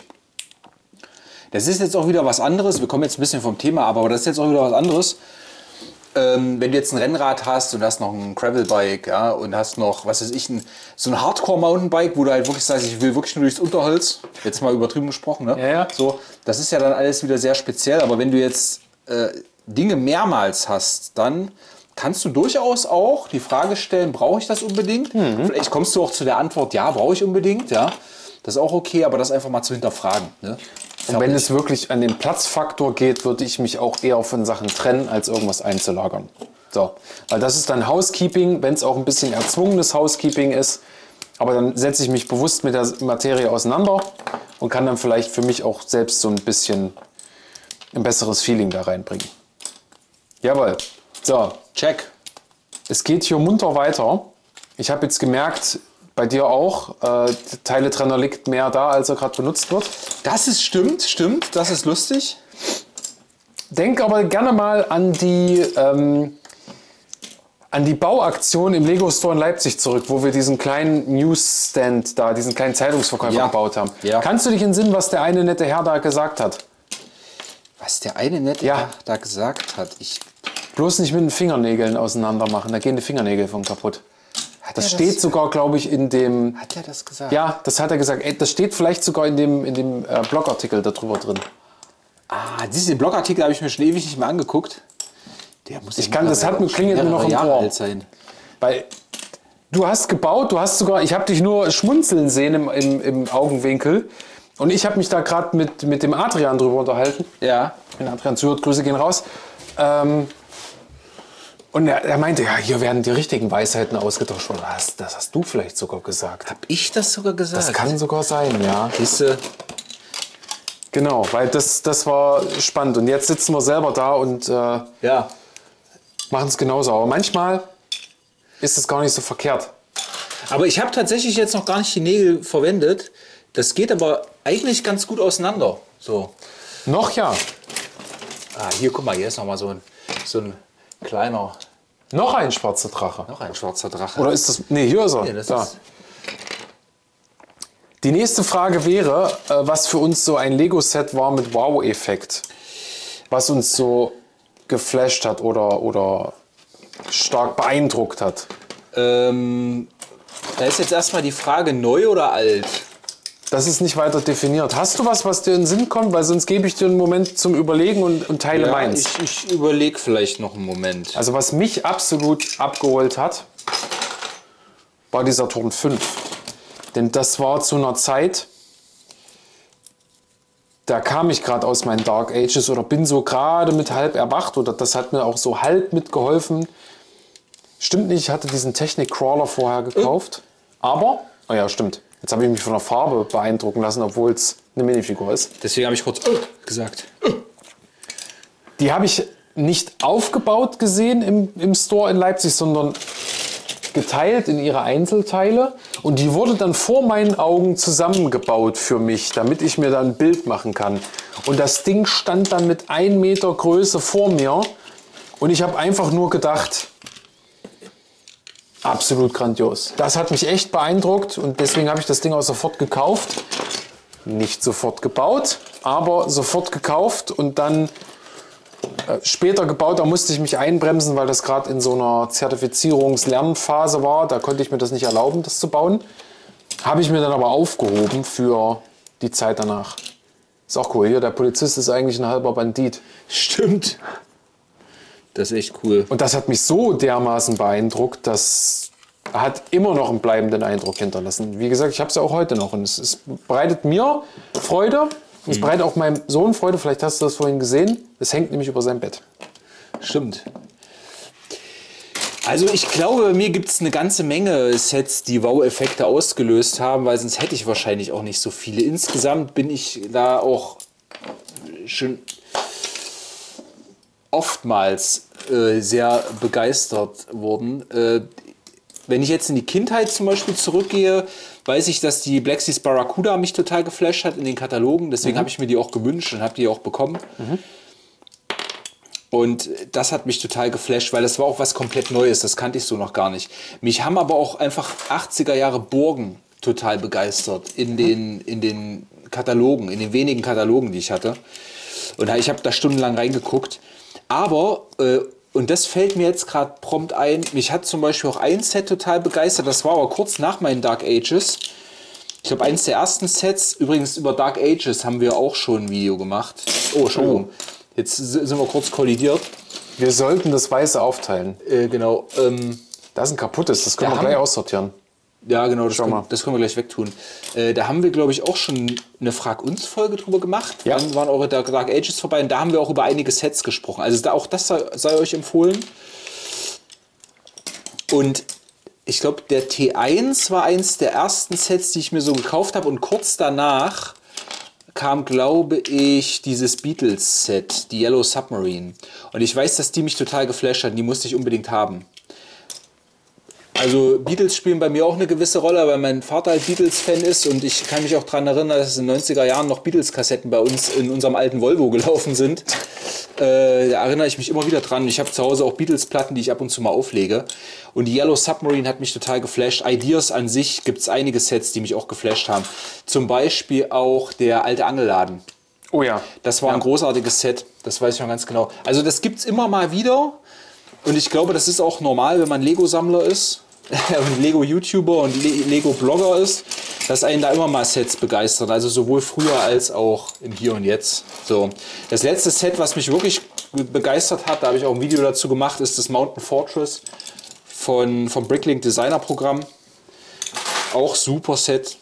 S1: Das ist jetzt auch wieder was anderes. Wir kommen jetzt ein bisschen vom Thema ab, aber das ist jetzt auch wieder was anderes. Ähm, wenn du jetzt ein Rennrad hast und hast noch ein Gravelbike, ja, und hast noch, was weiß ich, ein, so ein Hardcore-Mountainbike, wo du halt wirklich sagst, ich will wirklich nur durchs Unterholz, jetzt mal übertrieben gesprochen, ne?
S2: Ja, ja.
S1: So, das ist ja dann alles wieder sehr speziell, aber wenn du jetzt äh, Dinge mehrmals hast, dann kannst du durchaus auch die Frage stellen, brauche ich das unbedingt? Mhm. Vielleicht kommst du auch zu der Antwort, ja, brauche ich unbedingt, ja. Das ist auch okay, aber das einfach mal zu hinterfragen, ne?
S2: Und wenn es wirklich an den Platzfaktor geht, würde ich mich auch eher von Sachen trennen, als irgendwas einzulagern. So. Weil das ist dann Housekeeping, wenn es auch ein bisschen erzwungenes Housekeeping ist. Aber dann setze ich mich bewusst mit der Materie auseinander und kann dann vielleicht für mich auch selbst so ein bisschen ein besseres Feeling da reinbringen. Jawohl. So.
S1: Check.
S2: Es geht hier munter weiter. Ich habe jetzt gemerkt, bei dir auch, äh, der Teiletrenner liegt mehr da, als er gerade benutzt wird.
S1: Das ist stimmt, stimmt, das ist lustig.
S2: Denk aber gerne mal an die, ähm, an die Bauaktion im Lego Store in Leipzig zurück, wo wir diesen kleinen Newsstand da, diesen kleinen Zeitungsverkäufer
S1: ja.
S2: gebaut haben.
S1: Ja.
S2: Kannst du dich entsinnen, was der eine nette Herr da gesagt hat?
S1: Was der eine nette
S2: ja.
S1: Herr da gesagt hat? Ich
S2: Bloß nicht mit den Fingernägeln auseinander machen, da gehen die Fingernägel von kaputt.
S1: Hat
S2: das steht das, sogar, glaube ich, in dem...
S1: Hat er das gesagt?
S2: Ja, das hat er gesagt. Das steht vielleicht sogar in dem, in dem äh, Blogartikel darüber drin.
S1: Ah, diesen Blogartikel habe ich mir schon ewig nicht mehr angeguckt. Der muss
S2: ich kann, das hat mir, klingelt mir noch im Ohr.
S1: Sein.
S2: Weil du hast gebaut, du hast sogar... Ich habe dich nur schmunzeln sehen im, im, im Augenwinkel. Und ich habe mich da gerade mit, mit dem Adrian drüber unterhalten.
S1: Ja.
S2: Wenn Adrian zuhört, Grüße gehen raus. Ähm... Und er, er meinte, ja, hier werden die richtigen Weisheiten ausgetauscht. Das, das hast du vielleicht sogar gesagt.
S1: Hab ich das sogar gesagt?
S2: Das kann sogar sein, ja.
S1: Siehste?
S2: Genau, weil das, das war spannend. Und jetzt sitzen wir selber da und äh,
S1: ja.
S2: machen es genauso. Aber manchmal ist es gar nicht so verkehrt.
S1: Aber ich habe tatsächlich jetzt noch gar nicht die Nägel verwendet. Das geht aber eigentlich ganz gut auseinander. So.
S2: Noch ja.
S1: Ah, hier, guck mal, hier ist noch mal so ein, so ein kleiner...
S2: Noch ein schwarzer Drache.
S1: Noch ein schwarzer Drache.
S2: Oder ist das... Nee, hier ist er.
S1: Nee, das
S2: da.
S1: Ist
S2: Die nächste Frage wäre, äh, was für uns so ein Lego-Set war mit Wow-Effekt. Was uns so geflasht hat oder, oder stark beeindruckt hat.
S1: Ähm, da ist jetzt erstmal die Frage, neu oder alt?
S2: Das ist nicht weiter definiert. Hast du was, was dir in den Sinn kommt? Weil sonst gebe ich dir einen Moment zum Überlegen und, und teile
S1: ja,
S2: meins.
S1: Ich, ich überlege vielleicht noch einen Moment.
S2: Also was mich absolut abgeholt hat, war die Saturn fünf. Denn das war zu einer Zeit, da kam ich gerade aus meinen Dark Ages oder bin so gerade mit halb erwacht. Oder das hat mir auch so halb mitgeholfen, Stimmt nicht, ich hatte diesen Technik-Crawler vorher gekauft. Oh. Aber, oh ja, stimmt. Jetzt habe ich mich von der Farbe beeindrucken lassen, obwohl es eine Minifigur ist.
S1: Deswegen habe ich kurz oh gesagt. Oh.
S2: Die habe ich nicht aufgebaut gesehen im, im Store in Leipzig, sondern geteilt in ihre Einzelteile. Und die wurde dann vor meinen Augen zusammengebaut für mich, damit ich mir dann ein Bild machen kann. Und das Ding stand dann mit ein Meter Größe vor mir. Und ich habe einfach nur gedacht, absolut grandios. Das hat mich echt beeindruckt und deswegen habe ich das Ding auch sofort gekauft. Nicht sofort gebaut, aber sofort gekauft und dann äh, später gebaut. Da musste ich mich einbremsen, weil das gerade in so einer Zertifizierungs-Lernphase war. Da konnte ich mir das nicht erlauben, das zu bauen. Habe ich mir dann aber aufgehoben für die Zeit danach. Ist auch cool. Hier, der Polizist ist eigentlich ein halber Bandit.
S1: Stimmt. Das ist echt cool.
S2: Und das hat mich so dermaßen beeindruckt, das hat immer noch einen bleibenden Eindruck hinterlassen. Wie gesagt, ich habe es ja auch heute noch. Und es, es bereitet mir Freude. Und es bereitet auch meinem Sohn Freude. Vielleicht hast du das vorhin gesehen. Es hängt nämlich über sein Bett.
S1: Stimmt. Also ich glaube, bei mir gibt es eine ganze Menge Sets, die Wow-Effekte ausgelöst haben, weil sonst hätte ich wahrscheinlich auch nicht so viele. Insgesamt bin ich da auch schon oftmals äh, sehr begeistert worden. Äh, wenn ich jetzt in die Kindheit zum Beispiel zurückgehe, weiß ich, dass die Black Seas Barracuda mich total geflasht hat in den Katalogen. Deswegen mhm. habe ich mir die auch gewünscht und habe die auch bekommen. Mhm. Und das hat mich total geflasht, weil das war auch was komplett Neues. Das kannte ich so noch gar nicht. Mich haben aber auch einfach achtziger Jahre Burgen total begeistert in den, in den Katalogen, in den wenigen Katalogen, die ich hatte. Und ich habe da stundenlang reingeguckt. Aber, äh, und das fällt mir jetzt gerade prompt ein, mich hat zum Beispiel auch ein Set total begeistert. Das war aber kurz nach meinen Dark Ages. Ich glaube, eins der ersten Sets, übrigens über Dark Ages haben wir auch schon ein Video gemacht. Oh, Entschuldigung. Jetzt sind wir kurz kollidiert.
S2: Wir sollten das Weiße aufteilen.
S1: Äh, genau. Ähm,
S2: das ist ein kaputtes, das können
S1: da
S2: wir gleich aussortieren.
S1: Ja, genau, das können, das können wir gleich wegtun. Äh, da haben wir, glaube ich, auch schon eine Frag-uns-Folge drüber gemacht.
S2: Ja.
S1: Dann waren eure Dark Ages vorbei und da haben wir auch über einige Sets gesprochen. Also da, auch das sei, sei euch empfohlen. Und ich glaube, der T eins war eins der ersten Sets, die ich mir so gekauft habe. Und kurz danach kam, glaube ich, dieses Beatles-Set, die Yellow Submarine. Und ich weiß, dass die mich total geflasht hat. Die musste ich unbedingt haben. Also Beatles spielen bei mir auch eine gewisse Rolle, weil mein Vater halt Beatles-Fan ist und ich kann mich auch daran erinnern, dass in den neunziger Jahren noch Beatles-Kassetten bei uns in unserem alten Volvo gelaufen sind. Äh, da erinnere ich mich immer wieder dran. Ich habe zu Hause auch Beatles-Platten, die ich ab und zu mal auflege. Und die Yellow Submarine hat mich total geflasht. Ideas an sich gibt es einige Sets, die mich auch geflasht haben. Zum Beispiel auch der alte Angelladen.
S2: Oh ja.
S1: Das war
S2: ja.
S1: ein großartiges Set, das weiß ich noch ganz genau. Also das gibt es immer mal wieder und ich glaube, das ist auch normal, wenn man Lego-Sammler ist. Und Lego-YouTuber und Le Lego-Blogger ist, dass einen da immer mal Sets begeistern. Also sowohl früher als auch im Hier und Jetzt. So. Das letzte Set, was mich wirklich begeistert hat, da habe ich auch ein Video dazu gemacht, ist das Mountain Fortress von, vom Bricklink Designer Programm. Auch super Set.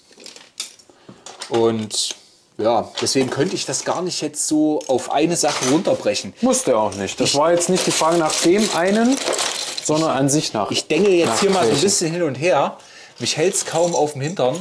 S1: Und ja, deswegen könnte ich das gar nicht jetzt so auf eine Sache runterbrechen.
S2: Musste auch nicht. Das ich war jetzt nicht die Frage nach dem einen, sondern an sich nach.
S1: Ich denke jetzt hier mal so ein bisschen hin und her. Mich hält es kaum auf dem Hintern.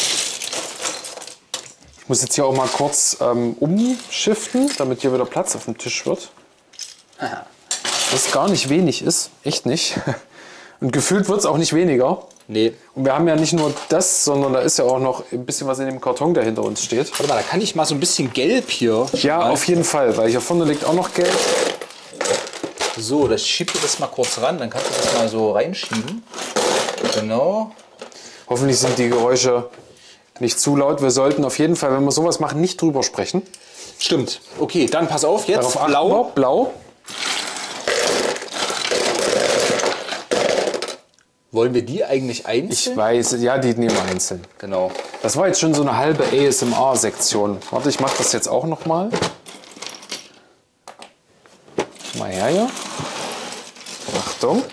S2: Ich muss jetzt hier auch mal kurz ähm, umschiften, damit hier wieder Platz auf dem Tisch wird. Was gar nicht wenig ist. Echt nicht. Und gefühlt wird es auch nicht weniger.
S1: Nee.
S2: Und wir haben ja nicht nur das, sondern da ist ja auch noch ein bisschen was in dem Karton, der hinter uns steht.
S1: Warte mal, da kann ich mal so ein bisschen Gelb hier.
S2: Ja, mal. Auf jeden Fall, weil hier vorne liegt auch noch Gelb.
S1: So, das schiebe ich das mal kurz ran, dann kannst du das mal so reinschieben. Genau.
S2: Hoffentlich sind die Geräusche nicht zu laut. Wir sollten auf jeden Fall, wenn wir sowas machen, nicht drüber sprechen.
S1: Stimmt. Okay, dann pass auf, jetzt
S2: Darauf
S1: blau.
S2: Achten, blau.
S1: Wollen wir die eigentlich einzeln?
S2: Ich weiß, ja, die nehmen wir einzeln.
S1: Genau.
S2: Das war jetzt schon so eine halbe A S M R-Sektion. Warte, ich mache das jetzt auch noch mal. Mal her hier. Achtung.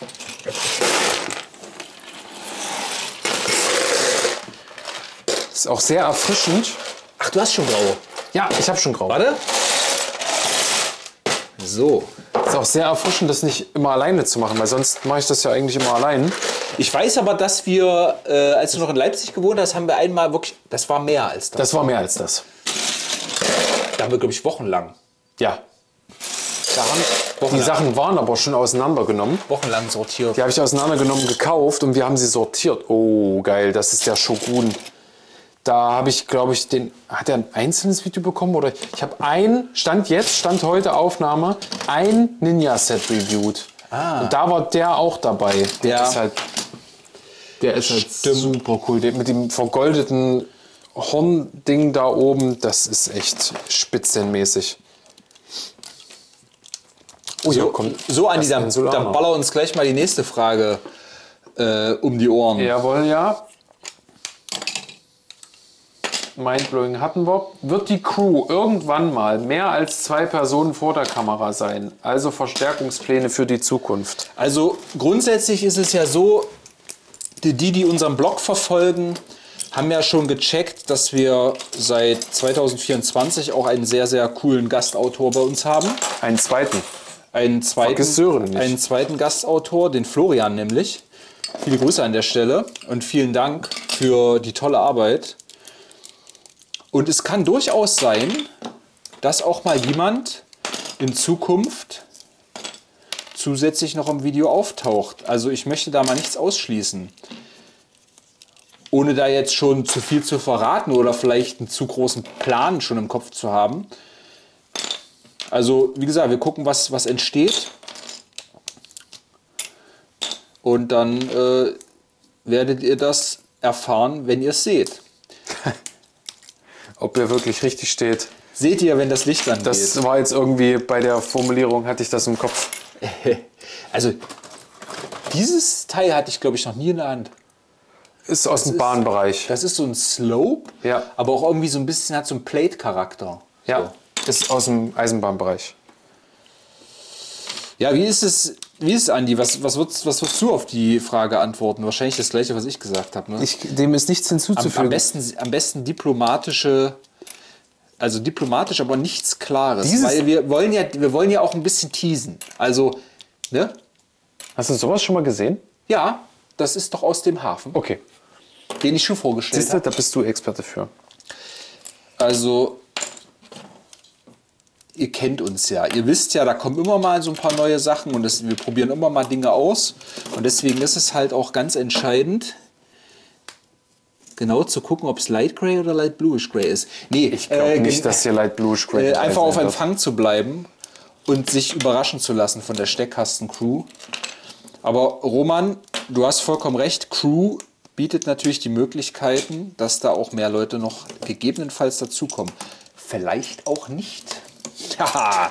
S2: Ist auch sehr erfrischend.
S1: Ach, du hast schon grau.
S2: Ja, ich habe schon grau.
S1: Warte. So.
S2: Ist auch sehr erfrischend, das nicht immer alleine zu machen, weil sonst mache ich das ja eigentlich immer allein.
S1: Ich weiß aber, dass wir, äh, als du noch in Leipzig gewohnt hast, haben wir einmal wirklich, das war mehr als das.
S2: Das war mehr als das.
S1: Da haben wir, glaube ich, wochenlang.
S2: Ja.
S1: Da haben
S2: Die
S1: wochenlang,
S2: Sachen waren aber schon auseinandergenommen.
S1: wochenlang sortiert.
S2: Die habe ich auseinandergenommen, gekauft und wir haben sie sortiert. Oh, geil, das ist der Shogun. Da habe ich, glaube ich, den. Hat er ein einzelnes Video bekommen? Oder ich habe ein, Stand jetzt, Stand heute Aufnahme, ein Ninja-Set reviewed.
S1: Ah.
S2: Und da war der auch dabei.
S1: Der-
S2: Das ist halt, der ist halt
S1: Stimmt.
S2: super cool. Der, mit dem vergoldeten Horn-Ding da oben, das ist echt spitzenmäßig. Oh, hier
S1: So,
S2: kommt
S1: so Andi,
S2: das
S1: dann,
S2: Insulaner.
S1: dann baller uns gleich mal die nächste Frage äh, um die Ohren.
S2: Jawohl, ja. Mindblowing hatten wir. Wird die Crew irgendwann mal mehr als zwei Personen vor der Kamera sein? Also Verstärkungspläne für die Zukunft.
S1: Also grundsätzlich ist es ja so, die, die die unseren Blog verfolgen, haben ja schon gecheckt, dass wir seit zwanzig vierundzwanzig auch einen sehr, sehr coolen Gastautor bei uns haben.
S2: Einen zweiten.
S1: Einen zweiten,
S2: Vergiss Sören nicht.
S1: einen zweiten Gastautor, den Florian nämlich. Viele Grüße an der Stelle und vielen Dank für die tolle Arbeit. Und es kann durchaus sein, dass auch mal jemand in Zukunft zusätzlich noch im Video auftaucht. Also ich möchte da mal nichts ausschließen. Ohne da jetzt schon zu viel zu verraten oder vielleicht einen zu großen Plan schon im Kopf zu haben. Also wie gesagt, wir gucken, was, was entsteht. Und dann äh, werdet ihr das erfahren, wenn ihr es seht.
S2: Ob er wirklich richtig steht.
S1: Seht ihr, wenn das Licht angeht.
S2: Das war jetzt irgendwie bei der Formulierung, hatte ich das im Kopf.
S1: Also, dieses Teil hatte ich, glaube ich, noch nie in der Hand.
S2: Ist aus dem
S1: ist-
S2: Bahnbereich.
S1: Das ist so ein Slope,
S2: Ja.
S1: aber auch irgendwie so ein bisschen, hat so einen Plate-Charakter.
S2: Ja, ist aus dem Eisenbahnbereich.
S1: Ja, wie ist es, wie ist es, Andi? Was, was, würdest, was würdest du auf die Frage antworten? Wahrscheinlich das Gleiche, was ich gesagt habe. Ne?
S2: Ich, dem ist nichts
S1: Am,
S2: hinzuzufügen.
S1: am, besten, am besten diplomatische, also diplomatisch, aber nichts Klares.
S2: Dieses-
S1: weil wir wollen, ja, wir wollen ja auch ein bisschen teasen. Also, ne?
S2: Hast du sowas schon mal gesehen?
S1: Ja, das ist doch aus dem Hafen,
S2: Okay.
S1: den ich schon vorgestellt
S2: Siehst du,
S1: habe.
S2: da bist du Experte für.
S1: Also, ihr kennt uns ja. Ihr wisst ja, da kommen immer mal so ein paar neue Sachen und das, wir probieren immer mal Dinge aus. Und deswegen ist es halt auch ganz entscheidend, genau zu gucken, ob es Light Gray oder Light Bluish Gray ist. Nee,
S2: Ich glaube
S1: äh,
S2: nicht, dass hier Light Blue Gray
S1: äh, einfach auf
S2: sein wird.
S1: Empfang zu bleiben und sich überraschen zu lassen von der Steckkasten-Crew. Aber Roman, du hast vollkommen recht, Crew bietet natürlich die Möglichkeiten, dass da auch mehr Leute noch gegebenenfalls dazukommen. Vielleicht auch nicht. Haha.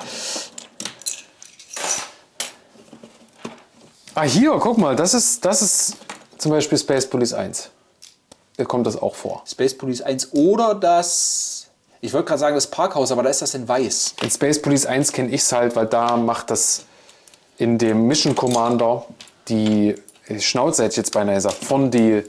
S2: Ah, hier, guck mal, das ist, das ist zum Beispiel Space Police eins. Hier kommt das auch vor.
S1: Space Police eins oder das, ich wollte gerade sagen das Parkhaus, aber da ist das in weiß.
S2: In Space Police eins kenne ich es halt, weil da macht das in dem Mission Commander die Schnauze, hätte ich jetzt beinahe gesagt, von die,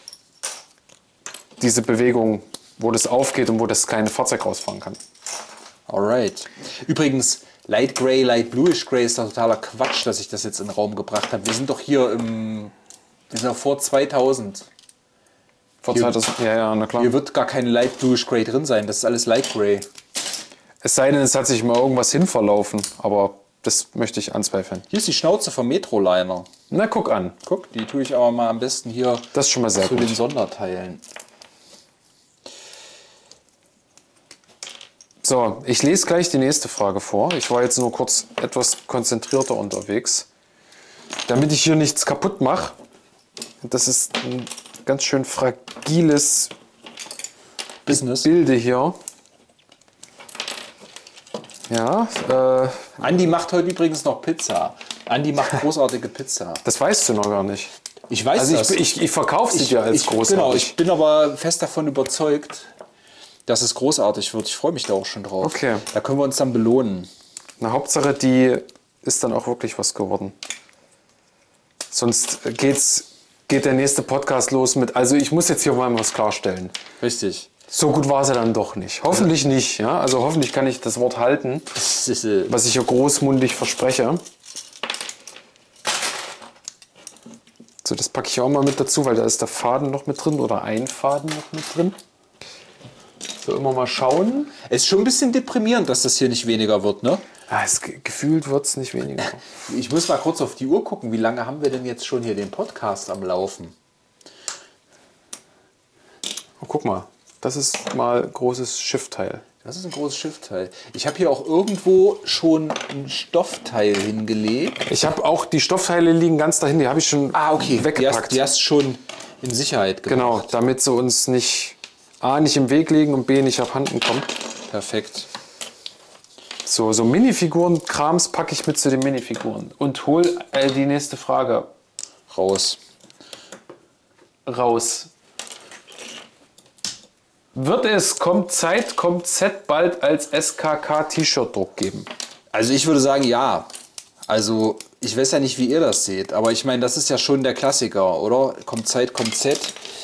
S2: diese Bewegung, wo das aufgeht und wo das kleine Fahrzeug rausfahren kann.
S1: Alright. Übrigens, Light Gray, Light Bluish Gray ist doch totaler Quatsch, dass ich das jetzt in den Raum gebracht habe. Wir sind doch hier im, wir sind doch vor zweitausend.
S2: Vor
S1: Hier-
S2: zweitausend, ja, ja, na klar.
S1: Hier wird gar kein Light Bluish Gray drin sein. Das ist alles Light Gray.
S2: Es sei denn, es hat sich mal irgendwas hinverlaufen, aber das möchte ich anzweifeln.
S1: Hier ist die Schnauze vom Metroliner.
S2: Na, guck an.
S1: Guck, die tue ich aber mal am besten hier
S2: Das ist schon mal sehr
S1: zu
S2: gut.
S1: den Sonderteilen.
S2: So, ich lese gleich die nächste Frage vor. Ich war jetzt nur kurz etwas konzentrierter unterwegs, damit ich hier nichts kaputt mache. Das ist ein ganz schön fragiles
S1: Business.
S2: Bilde hier. Ja, äh,
S1: Andi macht heute übrigens noch Pizza. Andi macht großartige Pizza.
S2: das weißt du noch gar nicht.
S1: Ich weiß
S2: Also
S1: das.
S2: ich, ich, ich verkaufe sie dir als
S1: ich,
S2: großartig.
S1: Genau, ich bin aber fest davon überzeugt, dass es großartig wird. Ich freue mich da auch schon drauf.
S2: Okay.
S1: Da können wir uns dann belohnen.
S2: Na, Hauptsache, die ist dann auch wirklich was geworden. Sonst geht's, geht der nächste Podcast los mit, also ich muss jetzt hier mal was klarstellen.
S1: Richtig.
S2: So gut war sie dann doch nicht. Hoffentlich nicht. Ja? Also hoffentlich kann ich das Wort halten,
S1: Das ist, äh,
S2: was ich hier großmundig verspreche. So, das packe ich auch mal mit dazu, weil da ist der Faden noch mit drin oder ein Faden noch mit drin. So, immer mal schauen.
S1: es ist schon ein bisschen deprimierend, dass das hier nicht weniger wird, ne?
S2: Ja, es, gefühlt wird es nicht weniger.
S1: Ich muss mal kurz auf die Uhr gucken. Wie lange haben wir denn jetzt schon hier den Podcast am Laufen?
S2: Oh, guck mal, das ist mal ein großes Schiffteil.
S1: Das ist ein großes Schiffteil. Ich habe hier auch irgendwo schon ein Stoffteil hingelegt.
S2: Ich habe auch die Stoffteile liegen ganz dahin, die habe ich schon
S1: Ah, okay. Die hast,
S2: weggepackt.
S1: die hast schon in Sicherheit gebracht.
S2: Genau, damit sie uns nicht A, nicht im Weg liegen und B, nicht abhanden kommen.
S1: Perfekt.
S2: So, so Minifiguren-Krams packe ich mit zu den Minifiguren. Und hol äh, die nächste Frage
S1: Raus.
S2: raus. Wird es kommt Zeit, kommt Z bald als S K K-T-Shirt-Druck geben?
S1: Also ich würde sagen, ja. Also ich weiß ja nicht, wie ihr das seht, aber ich meine, das ist ja schon der Klassiker, oder? Kommt Zeit, kommt Z.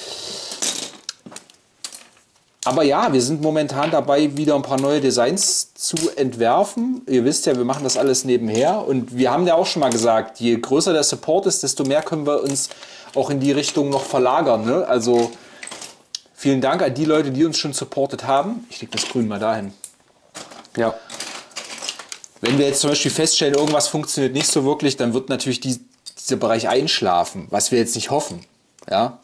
S1: Aber ja, wir sind momentan dabei, wieder ein paar neue Designs zu entwerfen. Ihr wisst ja, wir machen das alles nebenher. Und wir haben ja auch schon mal gesagt, je größer der Support ist, desto mehr können wir uns auch in die Richtung noch verlagern. Ne? Also vielen Dank an die Leute, die uns schon supportet haben. Ich lege das Grün mal dahin.
S2: Ja.
S1: Wenn wir jetzt zum Beispiel feststellen, irgendwas funktioniert nicht so wirklich, dann wird natürlich die, dieser Bereich einschlafen, was wir jetzt nicht hoffen. Ja.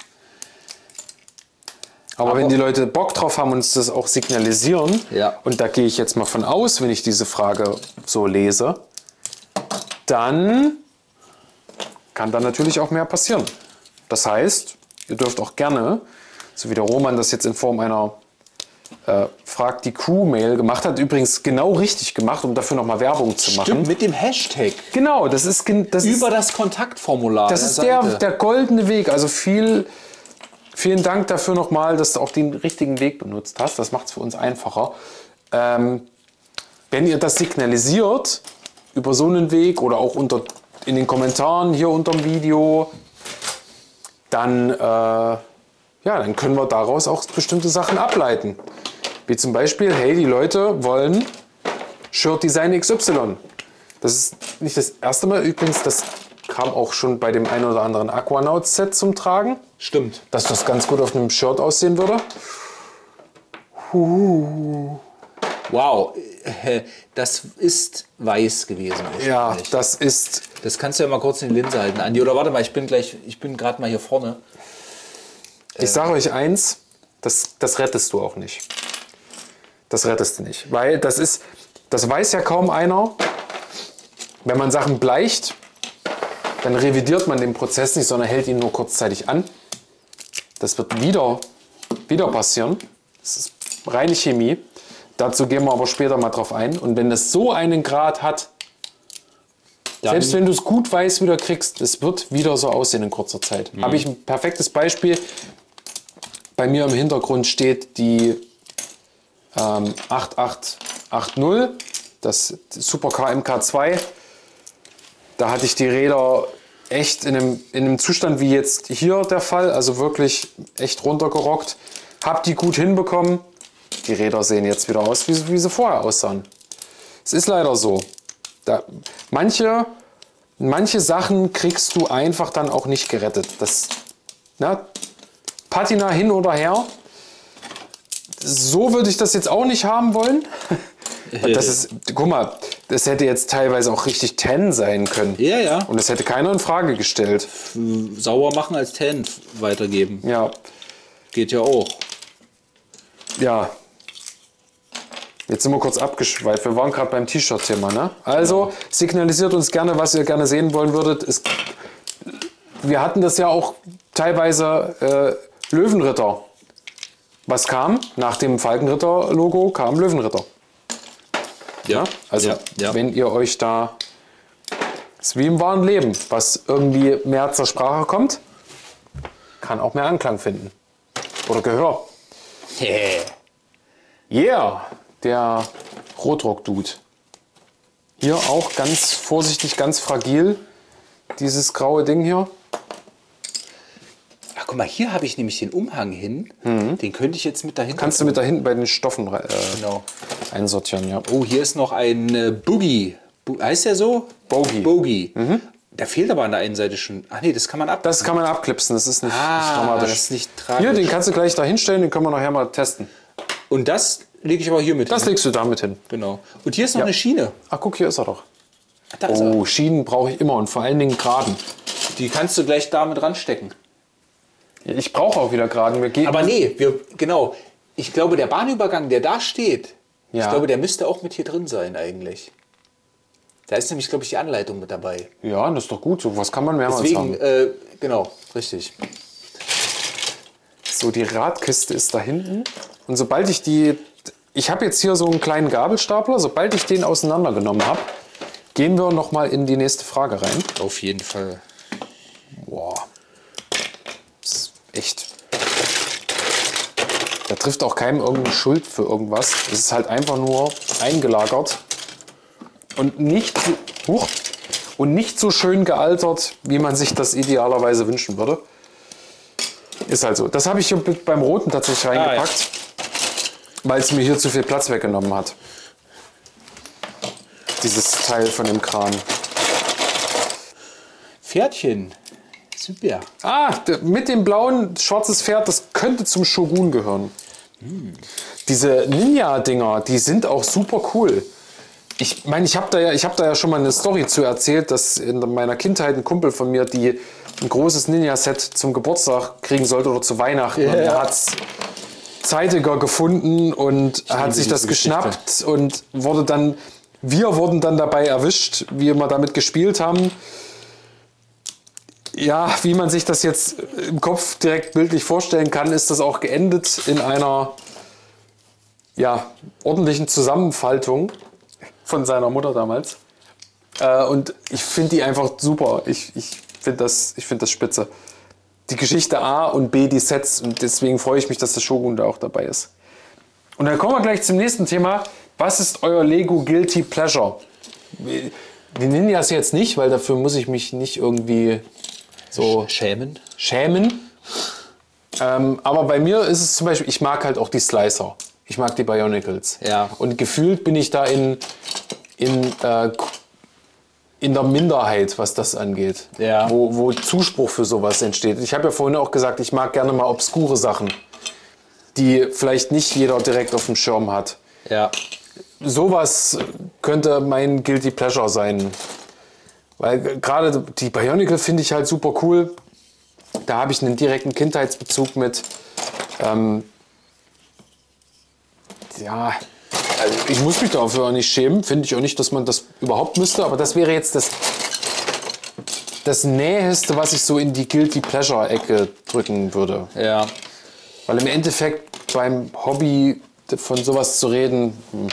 S2: Aber,
S1: Aber-
S2: wenn die Leute Bock drauf haben und uns das auch signalisieren,
S1: Ja.
S2: und da gehe ich jetzt mal von aus, wenn ich diese Frage so lese, dann kann da natürlich auch mehr passieren. Das heißt, ihr dürft auch gerne, so wie der Roman das jetzt in Form einer äh, Frag die Crew-Mail gemacht hat, übrigens genau richtig gemacht, um dafür nochmal Werbung zu machen.
S1: Stimmt, mit dem Hashtag.
S2: Genau, das ist, gen- das ist
S1: Über das Kontaktformular.
S2: Das ist der, der goldene Weg. Also viel, vielen Dank dafür nochmal, dass du auch den richtigen Weg benutzt hast. Das macht es für uns einfacher. Ähm, wenn ihr das signalisiert über so einen Weg oder auch unter, in den Kommentaren hier unter dem Video, dann, äh, ja, dann können wir daraus auch bestimmte Sachen ableiten. Wie zum Beispiel, hey, die Leute wollen Shirt Design X Y. Das ist nicht das erste Mal. Übrigens, das kam auch schon bei dem einen oder anderen Aquanaut-Set zum Tragen,
S1: Stimmt.
S2: dass das ganz gut auf einem Shirt aussehen würde.
S1: Wow, äh, das ist weiß gewesen.
S2: Ja,
S1: wahrscheinlich.
S2: das ist...
S1: Das kannst du ja mal kurz in die Linse halten, Andi. Oder warte mal, ich bin gleich, ich bin gerade mal hier vorne.
S2: Ich sage euch eins, das, das rettest du auch nicht. Das rettest du nicht. Weil das ist, das weiß ja kaum einer. Wenn man Sachen bleicht, dann revidiert man den Prozess nicht, sondern hält ihn nur kurzzeitig an. Das wird wieder, wieder passieren. Das ist reine Chemie. Dazu gehen wir aber später mal drauf ein. Und wenn das so einen Grad hat,
S1: Dann-
S2: selbst wenn du es gut weiß wieder kriegst, es wird wieder so aussehen in kurzer Zeit. Habe ich ein perfektes Beispiel. Bei mir im Hintergrund steht die ähm, acht acht acht null, das Supercar M K zwei. Da hatte ich die Räder echt in einem, in einem Zustand wie jetzt hier der Fall, also wirklich echt runtergerockt. Hab die gut hinbekommen. Die Räder sehen jetzt wieder aus, wie, sie- wie sie vorher aussahen. Es ist leider so. Da, manche, manche Sachen kriegst du einfach dann auch nicht gerettet. Das, na, Patina hin oder her. So würde ich das jetzt auch nicht haben wollen. Das ist, guck mal, das hätte jetzt teilweise auch richtig Ten sein können.
S1: Ja, ja.
S2: Und das hätte keiner in Frage gestellt.
S1: Sauer machen als Ten weitergeben.
S2: Ja,
S1: Geht ja auch.
S2: ja. Jetzt sind wir kurz abgeschweift. Wir waren gerade beim T-Shirt-Thema, ne? Also signalisiert uns gerne, was ihr gerne sehen wollen würdet. Es, wir hatten das ja auch teilweise äh, Löwenritter. Was kam? Nach dem Falkenritter-Logo kam Löwenritter. Ja, also
S1: ja, ja.
S2: wenn ihr euch da, das ist wie im wahren Leben, was irgendwie mehr zur Sprache kommt, kann auch mehr Anklang finden. Oder Gehör. Yeah, der Rotrock-Dude. Hier auch ganz vorsichtig, ganz fragil, dieses graue Ding hier.
S1: Ach, guck mal, hier habe ich nämlich den Umhang hin. Den könnte ich jetzt mit dahinter.
S2: Kannst du mit da hinten bei den Stoffen äh,
S1: Genau.
S2: einsortieren, ja.
S1: Oh, hier ist noch ein äh, Boogie. Bu heißt der so?
S2: Bogie.
S1: Bogie. Der fehlt aber an der einen Seite schon. Ach nee, das kann man ab.
S2: Das kann man abklipsen, das ist nicht, nicht
S1: ah,
S2: dramatisch.
S1: das ist nicht tragisch.
S2: Hier, den kannst du gleich da hinstellen, den können wir nachher mal testen.
S1: Und das lege ich aber hier mit
S2: Das
S1: hin.
S2: legst du damit hin.
S1: Genau. Und hier ist noch
S2: Ja.
S1: eine Schiene.
S2: Ach, guck, hier ist er doch.
S1: Ach, da ist er.
S2: Oh, Schienen brauche ich immer und vor allen Dingen Geraden.
S1: Die kannst du gleich damit ranstecken.
S2: Ich brauche auch wieder Geraden. Wir gehen
S1: Aber nee, wir, genau. Ich glaube, der Bahnübergang, der da steht,
S2: Ja.
S1: ich glaube, der müsste auch mit hier drin sein eigentlich. Da ist nämlich, glaube ich, die Anleitung mit dabei.
S2: Ja, das ist doch gut. So was kann man mehrmals
S1: Deswegen,
S2: haben.
S1: äh, genau, richtig.
S2: So, die Radkiste ist da hinten. Und sobald ich die... Ich habe jetzt hier so einen kleinen Gabelstapler. Sobald ich den auseinandergenommen habe, gehen wir noch mal in die nächste Frage rein.
S1: Auf jeden Fall.
S2: Boah. Das ist echt... Da trifft auch keinem irgendeine Schuld für irgendwas. Es ist halt einfach nur eingelagert. Und nicht, so, huch, und nicht so schön gealtert, wie man sich das idealerweise wünschen würde. Ist halt so. Das habe ich hier beim Roten tatsächlich reingepackt,
S1: Ah,
S2: weil es mir hier zu viel Platz weggenommen hat. Dieses Teil von dem Kran.
S1: Pferdchen. Super.
S2: Ah, d- mit dem blauen schwarzes Pferd, das könnte zum Shogun gehören. Diese Ninja-Dinger, die sind auch super cool. Ich meine, ich habe da, ja, ich hab da ja schon mal eine Story zu erzählt, dass in meiner Kindheit ein Kumpel von mir, die ein großes Ninja-Set zum Geburtstag kriegen sollte oder zu Weihnachten. Und er hat es zeitiger gefunden und hat
S1: liebe
S2: sich das
S1: diese
S2: geschnappt und wurde dann, wir wurden dann dabei erwischt, wie wir damit gespielt haben. Ja, wie man sich das jetzt im Kopf direkt bildlich vorstellen kann, ist das auch geendet in einer ja, ordentlichen Zusammenfaltung von seiner Mutter damals. Äh, und ich finde die einfach super. Ich, ich finde das, ich find das spitze. Die Geschichte A und B, die Sets. Und deswegen freue ich mich, dass der Shogun da auch dabei ist. Und dann kommen wir gleich zum nächsten Thema. Was ist euer Lego Guilty Pleasure? Die Ninjas jetzt nicht, weil dafür muss ich mich nicht irgendwie so
S1: Schämen.
S2: schämen. Ähm, aber bei mir ist es zum Beispiel, ich mag halt auch die Slicer. Ich mag die Bionicles.
S1: Ja.
S2: Und gefühlt bin ich da in, in, äh, in der Minderheit, was das angeht.
S1: Ja.
S2: Wo, wo Zuspruch für sowas entsteht. Ich habe ja vorhin auch gesagt, ich mag gerne mal obskure Sachen, die vielleicht nicht jeder direkt auf dem Schirm hat.
S1: Ja.
S2: Sowas könnte mein Guilty Pleasure sein. Weil gerade die Bionicle finde ich halt super cool. Da habe ich einen direkten Kindheitsbezug mit. Ähm, ja, also ich muss mich dafür auch nicht schämen. Finde ich auch nicht, dass man das überhaupt müsste. Aber das wäre jetzt das, das Näheste, was ich so in die Guilty Pleasure-Ecke drücken würde.
S1: Ja.
S2: Weil im Endeffekt beim Hobby von sowas zu reden, hm,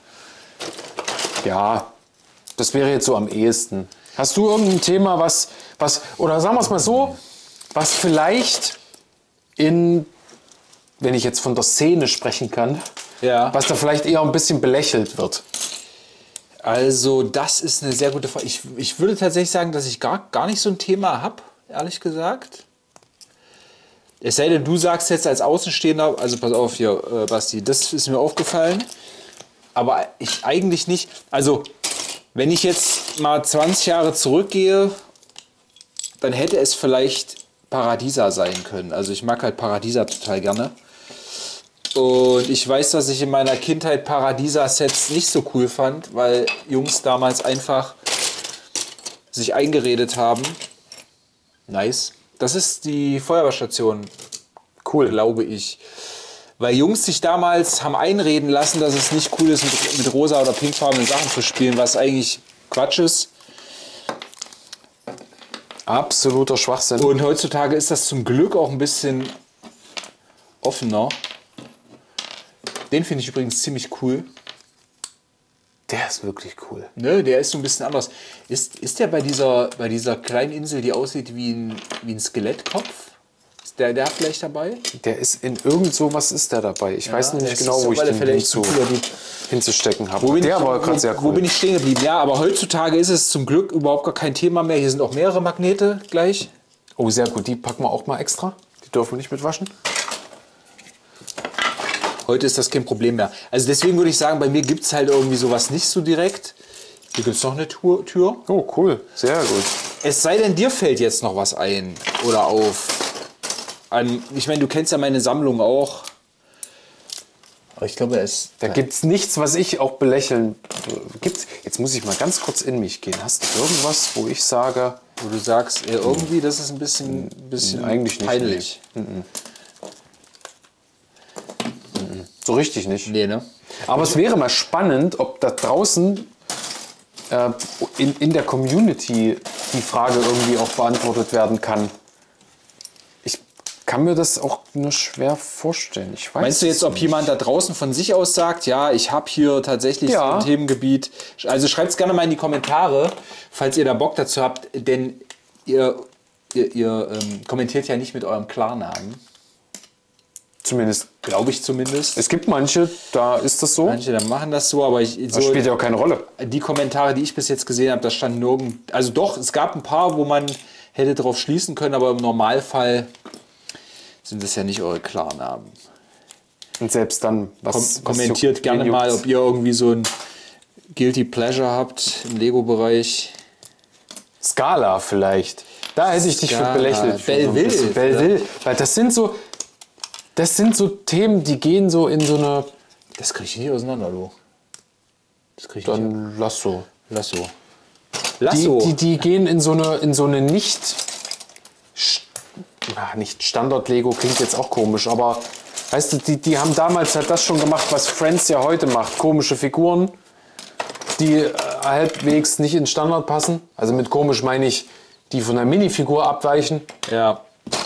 S2: ja, das wäre jetzt so am ehesten. Hast du irgendein Thema, was, was oder sagen wir es mal so, was vielleicht in, wenn ich jetzt von der Szene sprechen kann,
S1: Ja.
S2: was da vielleicht eher ein bisschen belächelt wird?
S1: Also, das ist eine sehr gute Frage. Ich, ich würde tatsächlich sagen, dass ich gar, gar nicht so ein Thema habe, ehrlich gesagt. Es sei denn, du sagst jetzt als Außenstehender, also pass auf hier, äh, Basti, das ist mir aufgefallen. Aber ich eigentlich nicht. Also, wenn ich jetzt mal zwanzig Jahre zurückgehe, dann hätte es vielleicht Paradiesa sein können. Also, ich mag halt Paradiesa total gerne. Und ich weiß, dass ich in meiner Kindheit Paradiesa-Sets nicht so cool fand, weil Jungs damals einfach sich eingeredet haben. Nice. Das ist die Feuerwehrstation. Cool, glaube ich. Weil Jungs sich damals haben einreden lassen, dass es nicht cool ist, mit, mit rosa oder pinkfarbenen Sachen zu spielen, was eigentlich Quatsch ist.
S2: Absoluter Schwachsinn.
S1: Und heutzutage ist das zum Glück auch ein bisschen offener. Den finde ich übrigens ziemlich cool.
S2: Der ist wirklich cool.
S1: Ne, der ist so ein bisschen anders. Ist, ist der bei dieser, bei dieser kleinen Insel, die aussieht wie ein, wie ein Skelettkopf? Ist der, der vielleicht dabei?
S2: Der ist in irgend so was ist der dabei. Ich weiß noch
S1: der
S2: nicht
S1: ist
S2: genau,
S1: auf
S2: wo ich
S1: alle
S2: den
S1: Fälle echt
S2: hinzu,
S1: ein cooler Dude.
S2: hinzustecken habe.
S1: Wo bin,
S2: Der
S1: ich,
S2: war gerade
S1: wo,
S2: sehr cool.
S1: wo bin ich stehen geblieben? Ja, aber heutzutage ist es zum Glück überhaupt gar kein Thema mehr. Hier sind auch mehrere Magnete gleich.
S2: Oh, sehr gut. Die packen wir auch mal extra. dürfen wir nicht mitwaschen.
S1: Heute ist das kein Problem mehr. Also deswegen würde ich sagen, bei mir gibt es halt irgendwie sowas nicht so direkt. Hier gibt es noch eine Tür, Tür.
S2: Oh, cool. Sehr gut.
S1: Es sei denn, dir fällt jetzt noch was ein oder auf. An, ich meine, du kennst ja meine Sammlung auch. Aber ich glaube, es...
S2: Da gibt es nichts, was ich auch belächeln... Gibt's, jetzt muss ich mal ganz kurz in mich gehen. Hast du irgendwas, wo ich sage...
S1: Wo du sagst, ja, irgendwie, das ist ein bisschen, bisschen
S2: eigentlich nicht,
S1: peinlich.
S2: Nee. Mm -mm. So richtig nicht.
S1: Nee, ne?
S2: Aber es wäre mal spannend, ob da draußen äh, in, in der Community die Frage irgendwie auch beantwortet werden kann. Ich kann mir das auch nur schwer vorstellen. Ich weiß
S1: Meinst du jetzt, ob
S2: nicht.
S1: jemand da draußen von sich aus sagt, ja, ich habe hier tatsächlich
S2: Ja.
S1: so ein Themengebiet. Also schreibt es gerne mal in die Kommentare, falls ihr da Bock dazu habt, denn ihr, ihr, ihr ähm, kommentiert ja nicht mit eurem Klarnamen.
S2: Zumindest.
S1: Glaube ich zumindest.
S2: Es gibt manche, da ist das so.
S1: Manche dann machen das so, aber ich,
S2: Das
S1: so,
S2: spielt ja auch keine Rolle.
S1: die Kommentare, die ich bis jetzt gesehen habe, da stand nirgend. Also doch, es gab ein paar, wo man hätte darauf schließen können, aber im Normalfall sind das ja nicht eure Klarnamen.
S2: Und selbst dann, was,
S1: Kom
S2: was
S1: kommentiert
S2: juckt,
S1: gerne
S2: wen
S1: mal,
S2: juckt's?
S1: ob ihr irgendwie so ein Guilty Pleasure habt im Lego-Bereich.
S2: Scala vielleicht. Da hätte ich dich für
S1: Scala,
S2: belächelt. für so ein
S1: Belleville,
S2: bisschen. Belleville. Weil das sind so, das sind so Themen, die gehen so in so eine.
S1: Das kriege ich nicht auseinander, du. Das kriege ich nicht.
S2: Dann lass so.
S1: Lasso.
S2: Die,
S1: Lasso.
S2: die, die gehen in so eine, in so eine nicht. St- ah, nicht Standard-Lego klingt jetzt auch komisch, aber weißt du, die, die haben damals halt das schon gemacht, was Friends ja heute macht. Komische Figuren, die äh, halbwegs nicht in Standard passen. Also mit komisch meine ich, die von der Minifigur abweichen.
S1: Ja.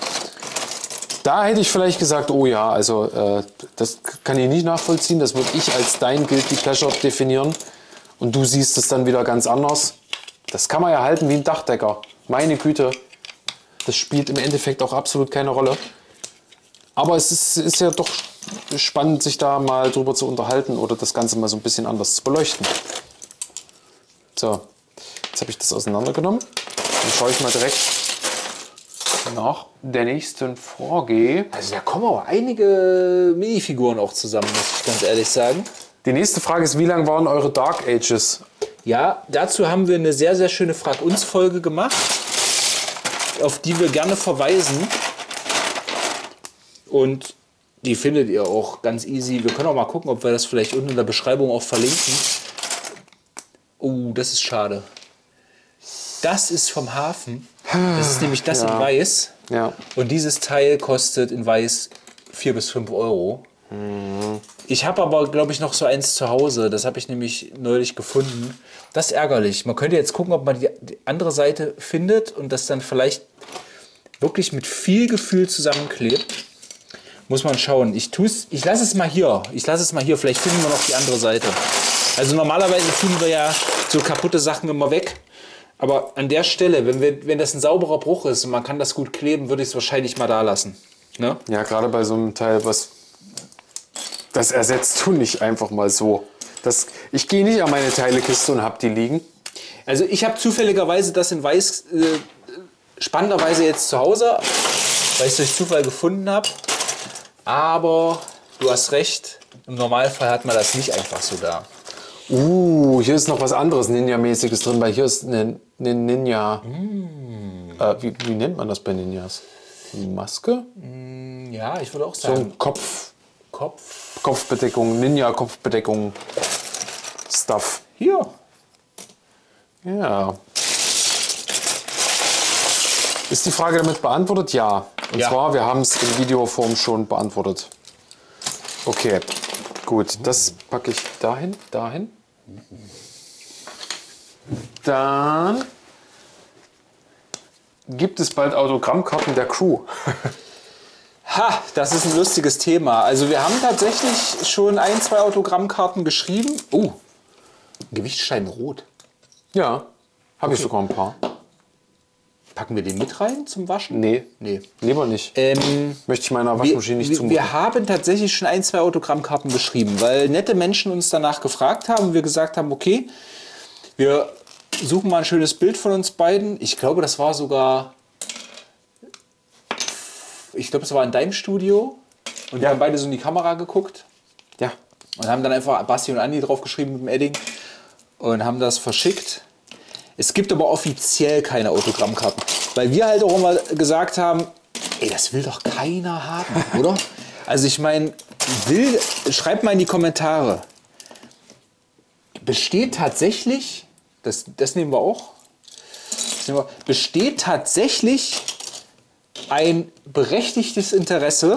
S2: Da hätte ich vielleicht gesagt, oh ja, also äh, das kann ich nicht nachvollziehen. Das würde ich als dein Guilty Pleasure definieren. Und du siehst es dann wieder ganz anders. Das kann man ja halten wie ein Dachdecker. Meine Güte, das spielt im Endeffekt auch absolut keine Rolle. Aber es ist, ist ja doch spannend, sich da mal drüber zu unterhalten oder das Ganze mal so ein bisschen anders zu beleuchten. So, jetzt habe ich das auseinandergenommen. Dann schaue ich mal direkt nach der nächsten Frage.
S1: Also da kommen aber einige Minifiguren auch zusammen, muss ich ganz ehrlich sagen.
S2: Die nächste Frage ist, wie lang waren eure Dark Ages?
S1: Ja, dazu haben wir eine sehr, sehr schöne Frag-uns-Folge gemacht, auf die wir gerne verweisen. Und die findet ihr auch ganz easy. Wir können auch mal gucken, ob wir das vielleicht unten in der Beschreibung auch verlinken. Oh, das ist schade. Das ist vom Hafen. Das ist nämlich das
S2: Ja.
S1: in Weiß.
S2: Ja.
S1: Und dieses Teil kostet in Weiß vier bis fünf Euro. Ich habe aber, glaube ich, noch so eins zu Hause. Das habe ich nämlich neulich gefunden. Das ist ärgerlich. Man könnte jetzt gucken, ob man die, die andere Seite findet und das dann vielleicht wirklich mit viel Gefühl zusammenklebt. Muss man schauen. Ich tu's, ich lasse es mal hier. Ich lasse es mal hier. Vielleicht finden wir noch die andere Seite. Also normalerweise tun wir ja so kaputte Sachen immer weg. Aber an der Stelle, wenn, wir, wenn das ein sauberer Bruch ist und man kann das gut kleben, würde ich es wahrscheinlich mal da lassen. Ne?
S2: Ja, gerade bei so einem Teil, was das ersetzt du nicht einfach mal so. Das, ich gehe nicht an meine Teilekiste und hab die liegen.
S1: Also ich habe zufälligerweise das in Weiß äh, spannenderweise jetzt zu Hause, weil ich es durch Zufall gefunden habe. Aber du hast recht, im Normalfall hat man das nicht einfach so da.
S2: Uh, hier ist noch was anderes Ninja-mäßiges drin, weil hier ist eine, eine Ninja. Mm. Äh, wie, wie nennt man das bei Ninjas? Maske?
S1: Ja, ich würde auch
S2: So
S1: sagen,
S2: ein Kopf,
S1: Kopf.
S2: Kopfbedeckung, Ninja-Kopfbedeckung. Stuff.
S1: Hier.
S2: Ja. Ist die Frage damit beantwortet? Ja. Und
S1: Ja.
S2: zwar, wir haben es in Videoform schon beantwortet. Okay, gut. Das packe ich dahin, dahin. Dann gibt es bald Autogrammkarten der Crew.
S1: Ha, das ist ein lustiges Thema. Also wir haben tatsächlich schon ein, zwei Autogrammkarten geschrieben. Oh, Gewichtsstein rot.
S2: Ja, habe ich sogar ein paar.
S1: Packen wir den mit rein zum Waschen?
S2: Nee,
S1: Nee.
S2: lieber nicht.
S1: Ähm,
S2: Möchte ich meiner
S1: wir,
S2: Waschmaschine nicht
S1: wir,
S2: zumuten.
S1: wir haben tatsächlich schon ein, zwei Autogrammkarten geschrieben, weil nette Menschen uns danach gefragt haben und wir gesagt haben, okay, wir suchen mal ein schönes Bild von uns beiden. Ich glaube, das war sogar ich glaube, es war in deinem Studio. Und wir
S2: Ja.
S1: haben beide so in die Kamera geguckt.
S2: Ja.
S1: Und haben dann einfach Basti und Andi draufgeschrieben mit dem Edding. Und haben das verschickt. Es gibt aber offiziell keine Autogrammkarten. Weil wir halt auch immer gesagt haben, ey, das will doch keiner haben, oder? Also ich meine, will, schreibt mal in die Kommentare. Besteht tatsächlich, das, das nehmen wir auch, das nehmen wir, besteht tatsächlich ein berechtigtes Interesse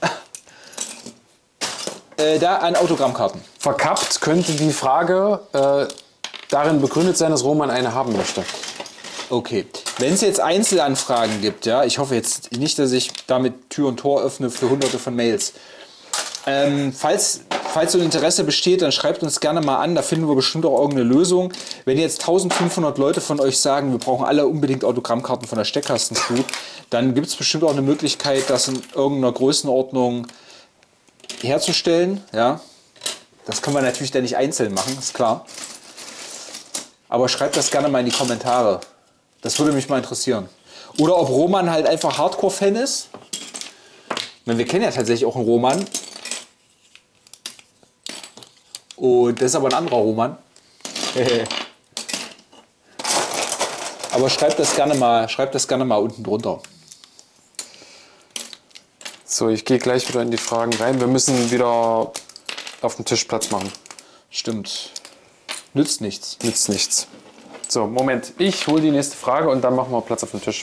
S1: äh, da an Autogrammkarten?
S2: Verkappt könnte die Frage äh, darin begründet sein, dass Roman eine haben möchte.
S1: Okay, wenn es jetzt Einzelanfragen gibt, ja, ich hoffe jetzt nicht, dass ich damit Tür und Tor öffne für hunderte von Mails. Ähm, falls, falls so ein Interesse besteht, dann schreibt uns gerne mal an, da finden wir bestimmt auch irgendeine Lösung. Wenn jetzt eintausendfünfhundert Leute von euch sagen, wir brauchen alle unbedingt Autogrammkarten von der Steckkasten-Crew, dann gibt es bestimmt auch eine Möglichkeit, das in irgendeiner Größenordnung herzustellen. Ja? Das können wir natürlich dann nicht einzeln machen, ist klar. Aber schreibt das gerne mal in die Kommentare. Das würde mich mal interessieren. Oder ob Roman halt einfach Hardcore-Fan ist. Ich meine, wir kennen ja tatsächlich auch einen Roman. Und das ist aber ein anderer Roman. Aber schreibt das gerne mal, schreibt das gerne mal unten drunter.
S2: So, ich gehe gleich wieder in die Fragen rein. Wir müssen wieder auf dem Tisch Platz machen.
S1: Stimmt. Nützt nichts.
S2: Nützt nichts. So, Moment. Ich hole die nächste Frage und dann machen wir Platz auf dem Tisch.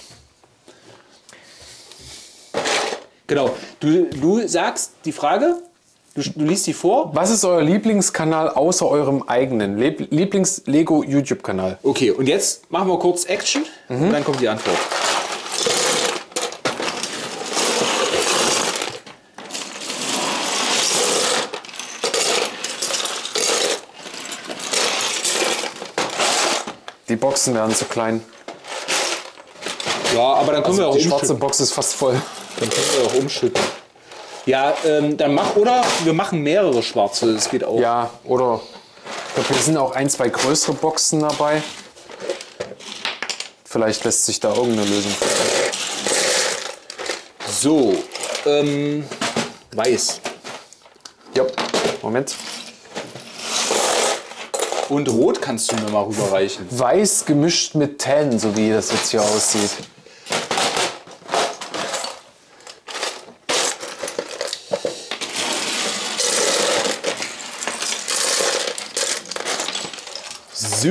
S1: Genau. Du, du sagst die Frage, du, du liest sie vor.
S2: Was ist euer Lieblingskanal außer eurem eigenen? Lieb- Lieblings-Lego-YouTube-Kanal?
S1: Okay, und jetzt machen wir kurz Action und dann kommt die Antwort.
S2: Die Boxen werden zu klein.
S1: Ja, aber dann können wir auch
S2: Die schwarze
S1: umschütten.
S2: Box ist fast voll.
S1: Dann können wir auch umschütten. Ja, ähm, dann mach, oder wir machen mehrere schwarze, das geht auch.
S2: Ja, oder ich glaube, hier sind auch ein, zwei größere Boxen dabei. Vielleicht lässt sich da irgendeine Lösung finden.
S1: So, ähm, weiß.
S2: Ja, Moment.
S1: Und rot kannst du mir mal rüberreichen.
S2: Weiß gemischt mit Tan, so wie das jetzt hier aussieht.
S1: So.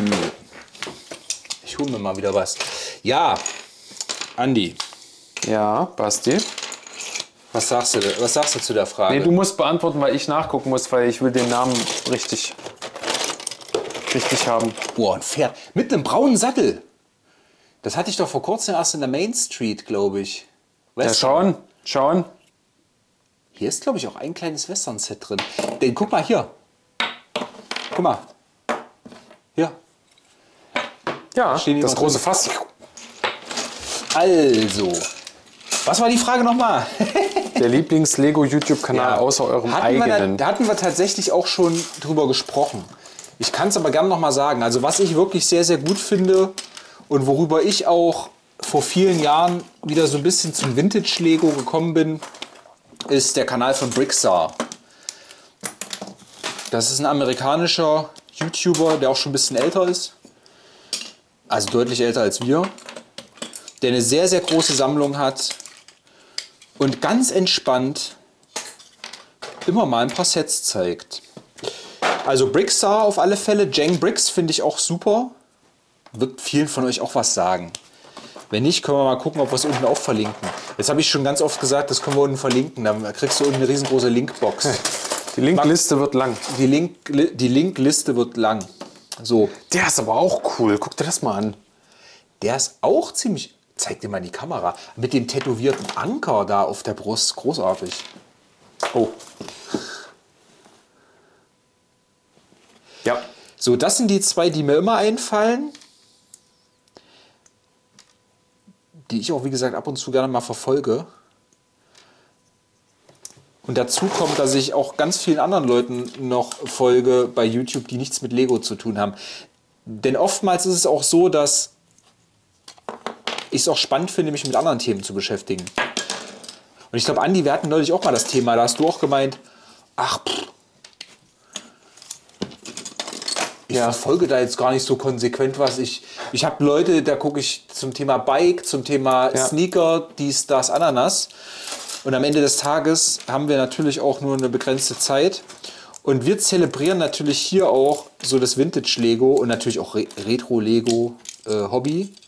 S1: Ich hole mir mal wieder was. Ja, Andi,
S2: Ja, Basti.
S1: was sagst du, was sagst du zu der Frage?
S2: Nee, du musst beantworten, weil ich nachgucken muss, weil ich will den Namen richtig, richtig haben.
S1: Boah, ein Pferd mit einem braunen Sattel. Das hatte ich doch vor kurzem erst in der Main Street, glaube ich.
S2: Ja,
S1: Weißt du?
S2: schauen, schauen.
S1: Hier ist, glaube ich, auch ein kleines Western-Set drin. Denn guck mal hier. Guck mal. Hier.
S2: Ja,
S1: Stehen die
S2: das
S1: noch
S2: große
S1: drin?
S2: Fass.
S1: Also. Was war die Frage nochmal?
S2: Der Lieblings-Lego-YouTube-Kanal außer eurem
S1: hatten wir
S2: eigenen.
S1: Da, da hatten wir tatsächlich auch schon drüber gesprochen. Ich kann es aber gerne nochmal sagen. Also was ich wirklich sehr, sehr gut finde und worüber ich auch vor vielen Jahren wieder so ein bisschen zum Vintage-Lego gekommen bin, ist der Kanal von Brickstar. Das ist ein amerikanischer YouTuber, der auch schon ein bisschen älter ist. Also deutlich älter als wir. Der eine sehr, sehr große Sammlung hat. Und ganz entspannt immer mal ein paar Sets zeigt. Also Brickstar auf alle Fälle. Jang Bricks finde ich auch super. Wird vielen von euch auch was sagen. Wenn nicht, können wir mal gucken, ob wir es unten auch verlinken. Jetzt habe ich schon ganz oft gesagt, das können wir unten verlinken. Dann kriegst du unten eine riesengroße Linkbox.
S2: Die Linkliste wird lang.
S1: Die, Link, die Linkliste wird lang. So,
S2: Der ist aber auch cool. Guck dir das mal an.
S1: der ist auch ziemlich... Zeig dir mal in die Kamera. Mit dem tätowierten Anker da auf der Brust. Großartig. Oh.
S2: Ja.
S1: So, das sind die zwei, die mir immer einfallen. Die ich auch, wie gesagt, ab und zu gerne mal verfolge. Und dazu kommt, dass ich auch ganz vielen anderen Leuten noch folge bei YouTube, die nichts mit Lego zu tun haben. Denn oftmals ist es auch so, dass ich es auch spannend finde, mich mit anderen Themen zu beschäftigen. Und ich glaube, Andi, wir hatten neulich auch mal das Thema, da hast du auch gemeint, ach, pff, ich
S2: Ja.
S1: verfolge da jetzt gar nicht so konsequent was. Ich, ich habe Leute, da gucke ich zum Thema Bike, zum Thema
S2: Ja.
S1: Sneaker, dies, das, Ananas. Und am Ende des Tages haben wir natürlich auch nur eine begrenzte Zeit. Und wir zelebrieren natürlich hier auch so das Vintage-Lego und natürlich auch Re Retro-Lego-Hobby.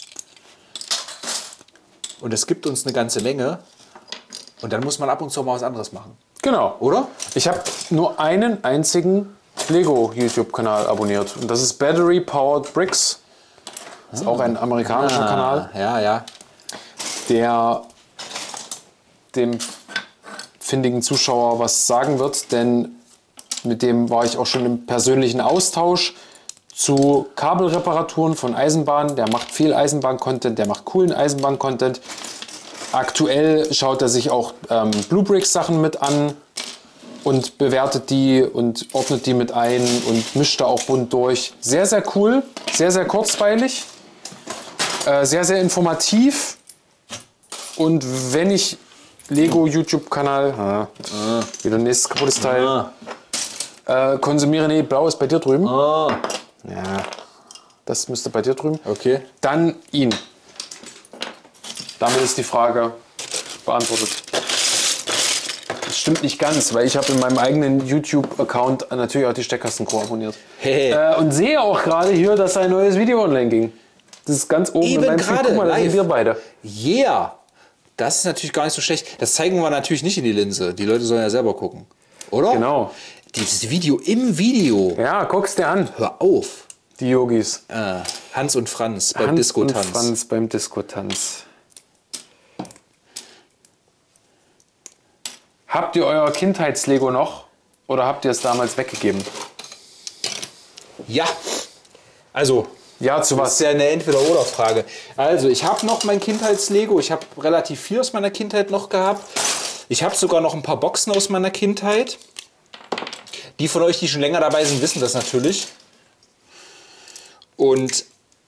S1: Und es gibt uns eine ganze Menge. Und dann muss man ab und zu mal was anderes machen.
S2: Genau.
S1: Oder?
S2: Ich habe nur einen einzigen Lego-YouTube-Kanal abonniert. Und das ist Battery Powered Bricks. Das ist auch ein amerikanischer Kanal,
S1: Ja, ja.
S2: der dem findigen Zuschauer was sagen wird. Denn mit dem war ich auch schon im persönlichen Austausch zu Kabelreparaturen von Eisenbahnen. Der macht viel Eisenbahn-Content, der macht coolen Eisenbahn-Content. Aktuell schaut er sich auch ähm, Blue Bricks Sachen mit an und bewertet die und ordnet die mit ein und mischt da auch bunt durch. Sehr, sehr cool, sehr, sehr kurzweilig, äh, sehr, sehr informativ. Und wenn ich Lego-YouTube-Kanal, ah, ah. wieder nächstes kaputtes Teil, ah. äh, konsumiere, nee, blau ist bei dir drüben.
S1: Ah.
S2: Ja, das müsste bei dir drüben.
S1: Okay.
S2: Dann ihn. Damit ist die Frage beantwortet. Das stimmt nicht ganz, weil ich habe in meinem eigenen YouTube-Account natürlich auch die Steckkasten-Crew abonniert.
S1: Hey.
S2: Äh, und sehe auch gerade hier, dass ein neues Video online ging. Das ist ganz oben
S1: Eben
S2: in meinem Feed.
S1: gerade
S2: Guck mal, da sind
S1: live.
S2: wir beide.
S1: Yeah! Das ist natürlich gar nicht so schlecht. Das zeigen wir natürlich nicht in die Linse. Die Leute sollen ja selber gucken. Oder?
S2: Genau.
S1: Dieses Video im Video.
S2: Ja, guck's dir an.
S1: Hör auf.
S2: Die Yogis.
S1: Äh, Hans und Franz beim
S2: Hans
S1: Disco-Tanz.
S2: und Franz beim Disco-Tanz. Habt ihr euer Kindheitslego noch oder habt ihr es damals weggegeben?
S1: Ja. Also,
S2: Ja, zu
S1: das
S2: was?
S1: ist ja eine Entweder-Oder-Frage. Also, ich habe noch mein Kindheitslego. Ich habe relativ viel aus meiner Kindheit noch gehabt. Ich habe sogar noch ein paar Boxen aus meiner Kindheit. Die von euch, die schon länger dabei sind, wissen das natürlich. Und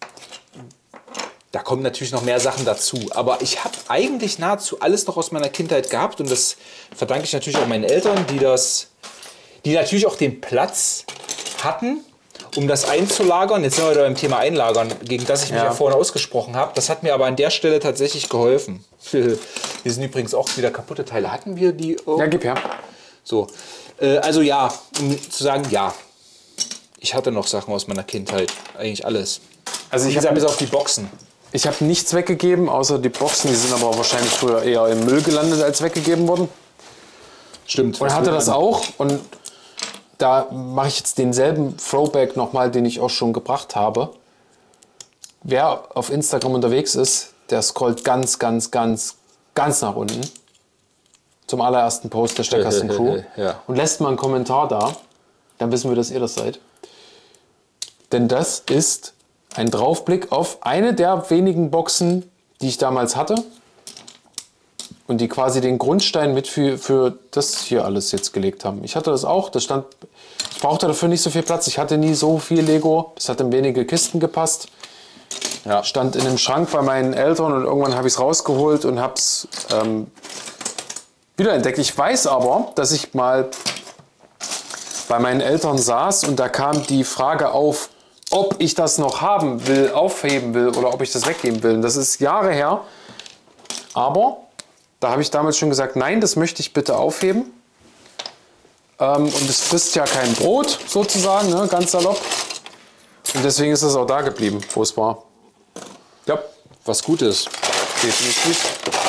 S1: da kommen natürlich noch mehr Sachen dazu. Aber ich habe eigentlich nahezu alles noch aus meiner Kindheit gehabt. Und das verdanke ich natürlich auch meinen Eltern, die das, die natürlich auch den Platz hatten, um das einzulagern. Jetzt sind wir wieder beim Thema Einlagern, gegen das ich mich
S2: Ja.
S1: ja vorhin ausgesprochen habe. Das hat mir aber an der Stelle tatsächlich geholfen. Hier sind übrigens auch wieder kaputte Teile. Hatten wir die? Oh.
S2: Ja, gib her.
S1: So. Äh, also ja, um zu sagen, ja. Ich hatte noch Sachen aus meiner Kindheit. Eigentlich alles.
S2: Also ich
S1: Ich habe
S2: habe
S1: bis auf die Boxen.
S2: ich hab nichts weggegeben, außer die Boxen. Die sind aber wahrscheinlich früher eher im Müll gelandet, als weggegeben worden.
S1: Stimmt.
S2: Und hatte das auch. Und da mache ich jetzt denselben Throwback nochmal, den ich auch schon gebracht habe. Wer auf Instagram unterwegs ist, der scrollt ganz, ganz, ganz, ganz nach unten. Zum allerersten Post der Steckkasten-Crew.
S1: Ja.
S2: Und lässt mal einen Kommentar da. Dann wissen wir, dass ihr das seid. Denn das ist ein Draufblick auf eine der wenigen Boxen, die ich damals hatte. Und die quasi den Grundstein mit für, für das hier alles jetzt gelegt haben. Ich hatte das auch. Das stand, ich brauchte dafür nicht so viel Platz. Ich hatte nie so viel Lego. Das hat in wenige Kisten gepasst.
S1: Ja.
S2: Stand in einem Schrank bei meinen Eltern und irgendwann habe ich es rausgeholt und habe es ähm, wiederentdeckt. Ich weiß aber, dass ich mal bei meinen Eltern saß und da kam die Frage auf, ob ich das noch haben will, aufheben will oder ob ich das weggeben will. Und das ist Jahre her. Aber da habe ich damals schon gesagt, nein, das möchte ich bitte aufheben. Ähm, und es frisst ja kein Brot, sozusagen, ne, ganz salopp. Und deswegen ist es auch da geblieben, wo es war.
S1: Ja, was Gutes.
S2: Definitiv.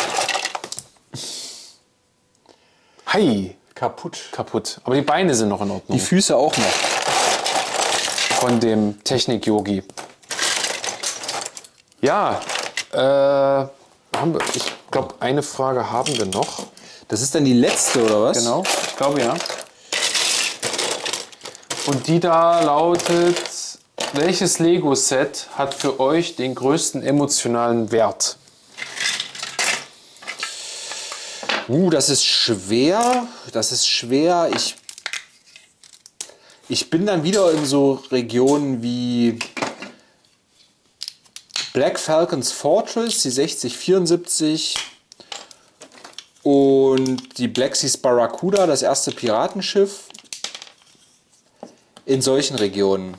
S2: Hi,
S1: Kaputt.
S2: kaputt. Aber die Beine sind noch in Ordnung.
S1: Die Füße auch noch.
S2: Von dem Technik-Yogi. Ja, äh, haben wir, ich glaube, eine Frage haben wir noch.
S1: Das ist dann die letzte, oder was?
S2: Genau, ich glaube ja. Und die da lautet, welches Lego-Set hat für euch den größten emotionalen Wert?
S1: Uh, das ist schwer. Das ist schwer. Ich, ich bin dann wieder in so Regionen wie Black Falcons Fortress, die sechzig vierundsiebzig. Und die Black Seas Barracuda, das erste Piratenschiff in solchen Regionen.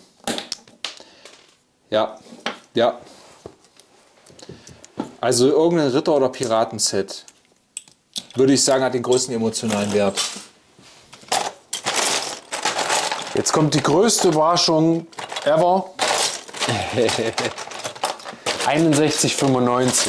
S1: Ja, ja. Also irgendein Ritter- oder Piratenset, würde ich sagen, hat den größten emotionalen Wert.
S2: Jetzt kommt die größte Überraschung ever. einundsechzig fünfundneunzig.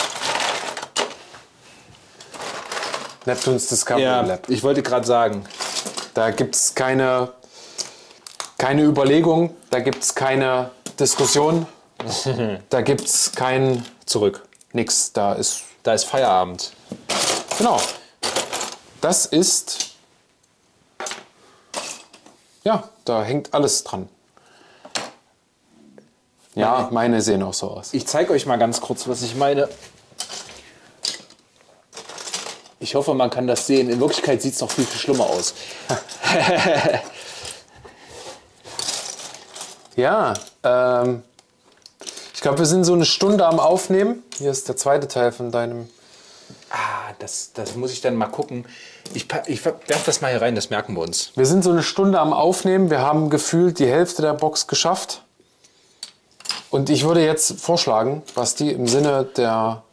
S2: Neptunes Discovery
S1: Ja,
S2: Lab.
S1: ich wollte gerade sagen.
S2: Da gibt es keine, keine Überlegung, da gibt es keine Diskussion, da gibt es kein
S1: Zurück.
S2: nix. Da ist,
S1: Da ist Feierabend.
S2: genau, das ist, ja, da hängt alles dran. Ja, meine sehen auch so aus.
S1: Ich zeige euch mal ganz kurz, was ich meine. Ich hoffe, man kann das sehen. In Wirklichkeit sieht es noch viel, viel schlimmer aus.
S2: Ja, ähm, ich glaube, wir sind so eine Stunde am Aufnehmen. Hier ist der zweite Teil von deinem.
S1: Ah, das, das muss ich dann mal gucken. Ich, pa- ich werfe das mal hier rein, das merken wir uns.
S2: Wir sind so eine Stunde am Aufnehmen. Wir haben gefühlt die Hälfte der Box geschafft. Und ich würde jetzt vorschlagen, Basti, im Sinne der,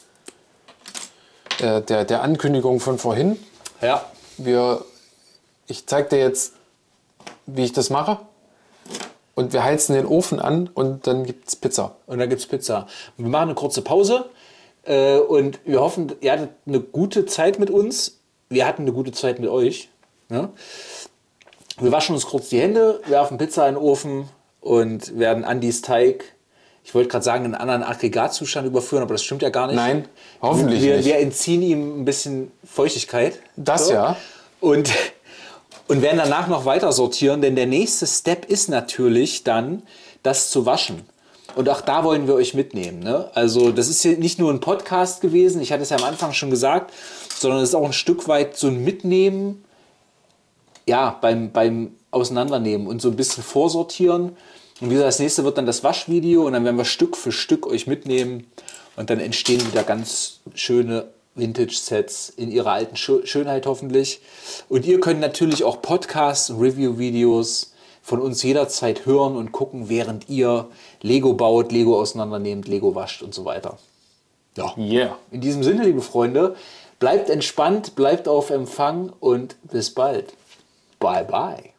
S2: der, der, der Ankündigung von vorhin,
S1: Ja.
S2: wir, ich zeige dir jetzt, wie ich das mache. Und wir heizen den Ofen an und dann gibt es Pizza.
S1: Und dann gibt es Pizza. Wir machen eine kurze Pause äh, und wir hoffen, ihr hattet eine gute Zeit mit uns. Wir hatten eine gute Zeit mit euch. Ne? Wir waschen uns kurz die Hände, werfen Pizza in den Ofen und werden Andys Teig, ich wollte gerade sagen, in einen anderen Aggregatzustand überführen, aber das stimmt ja gar nicht.
S2: Nein, hoffentlich
S1: wir,
S2: nicht.
S1: Wir entziehen ihm ein bisschen Feuchtigkeit.
S2: Das ja.
S1: Und, und werden danach noch weiter sortieren, denn der nächste Step ist natürlich dann, das zu waschen. Und auch da wollen wir euch mitnehmen. Ne? Also das ist hier nicht nur ein Podcast gewesen, ich hatte es ja am Anfang schon gesagt, sondern es ist auch ein Stück weit so ein Mitnehmen, ja, beim, beim Auseinandernehmen und so ein bisschen vorsortieren. Und wie gesagt, das nächste wird dann das Waschvideo und dann werden wir Stück für Stück euch mitnehmen und dann entstehen wieder ganz schöne Vintage-Sets in ihrer alten Schö- Schönheit hoffentlich. Und ihr könnt natürlich auch Podcasts und Review-Videos von uns jederzeit hören und gucken, während ihr Lego baut, Lego auseinandernehmt, Lego wascht und so weiter. Ja.
S2: Yeah.
S1: In diesem Sinne, liebe Freunde, bleibt entspannt, bleibt auf Empfang und bis bald. Bye, bye.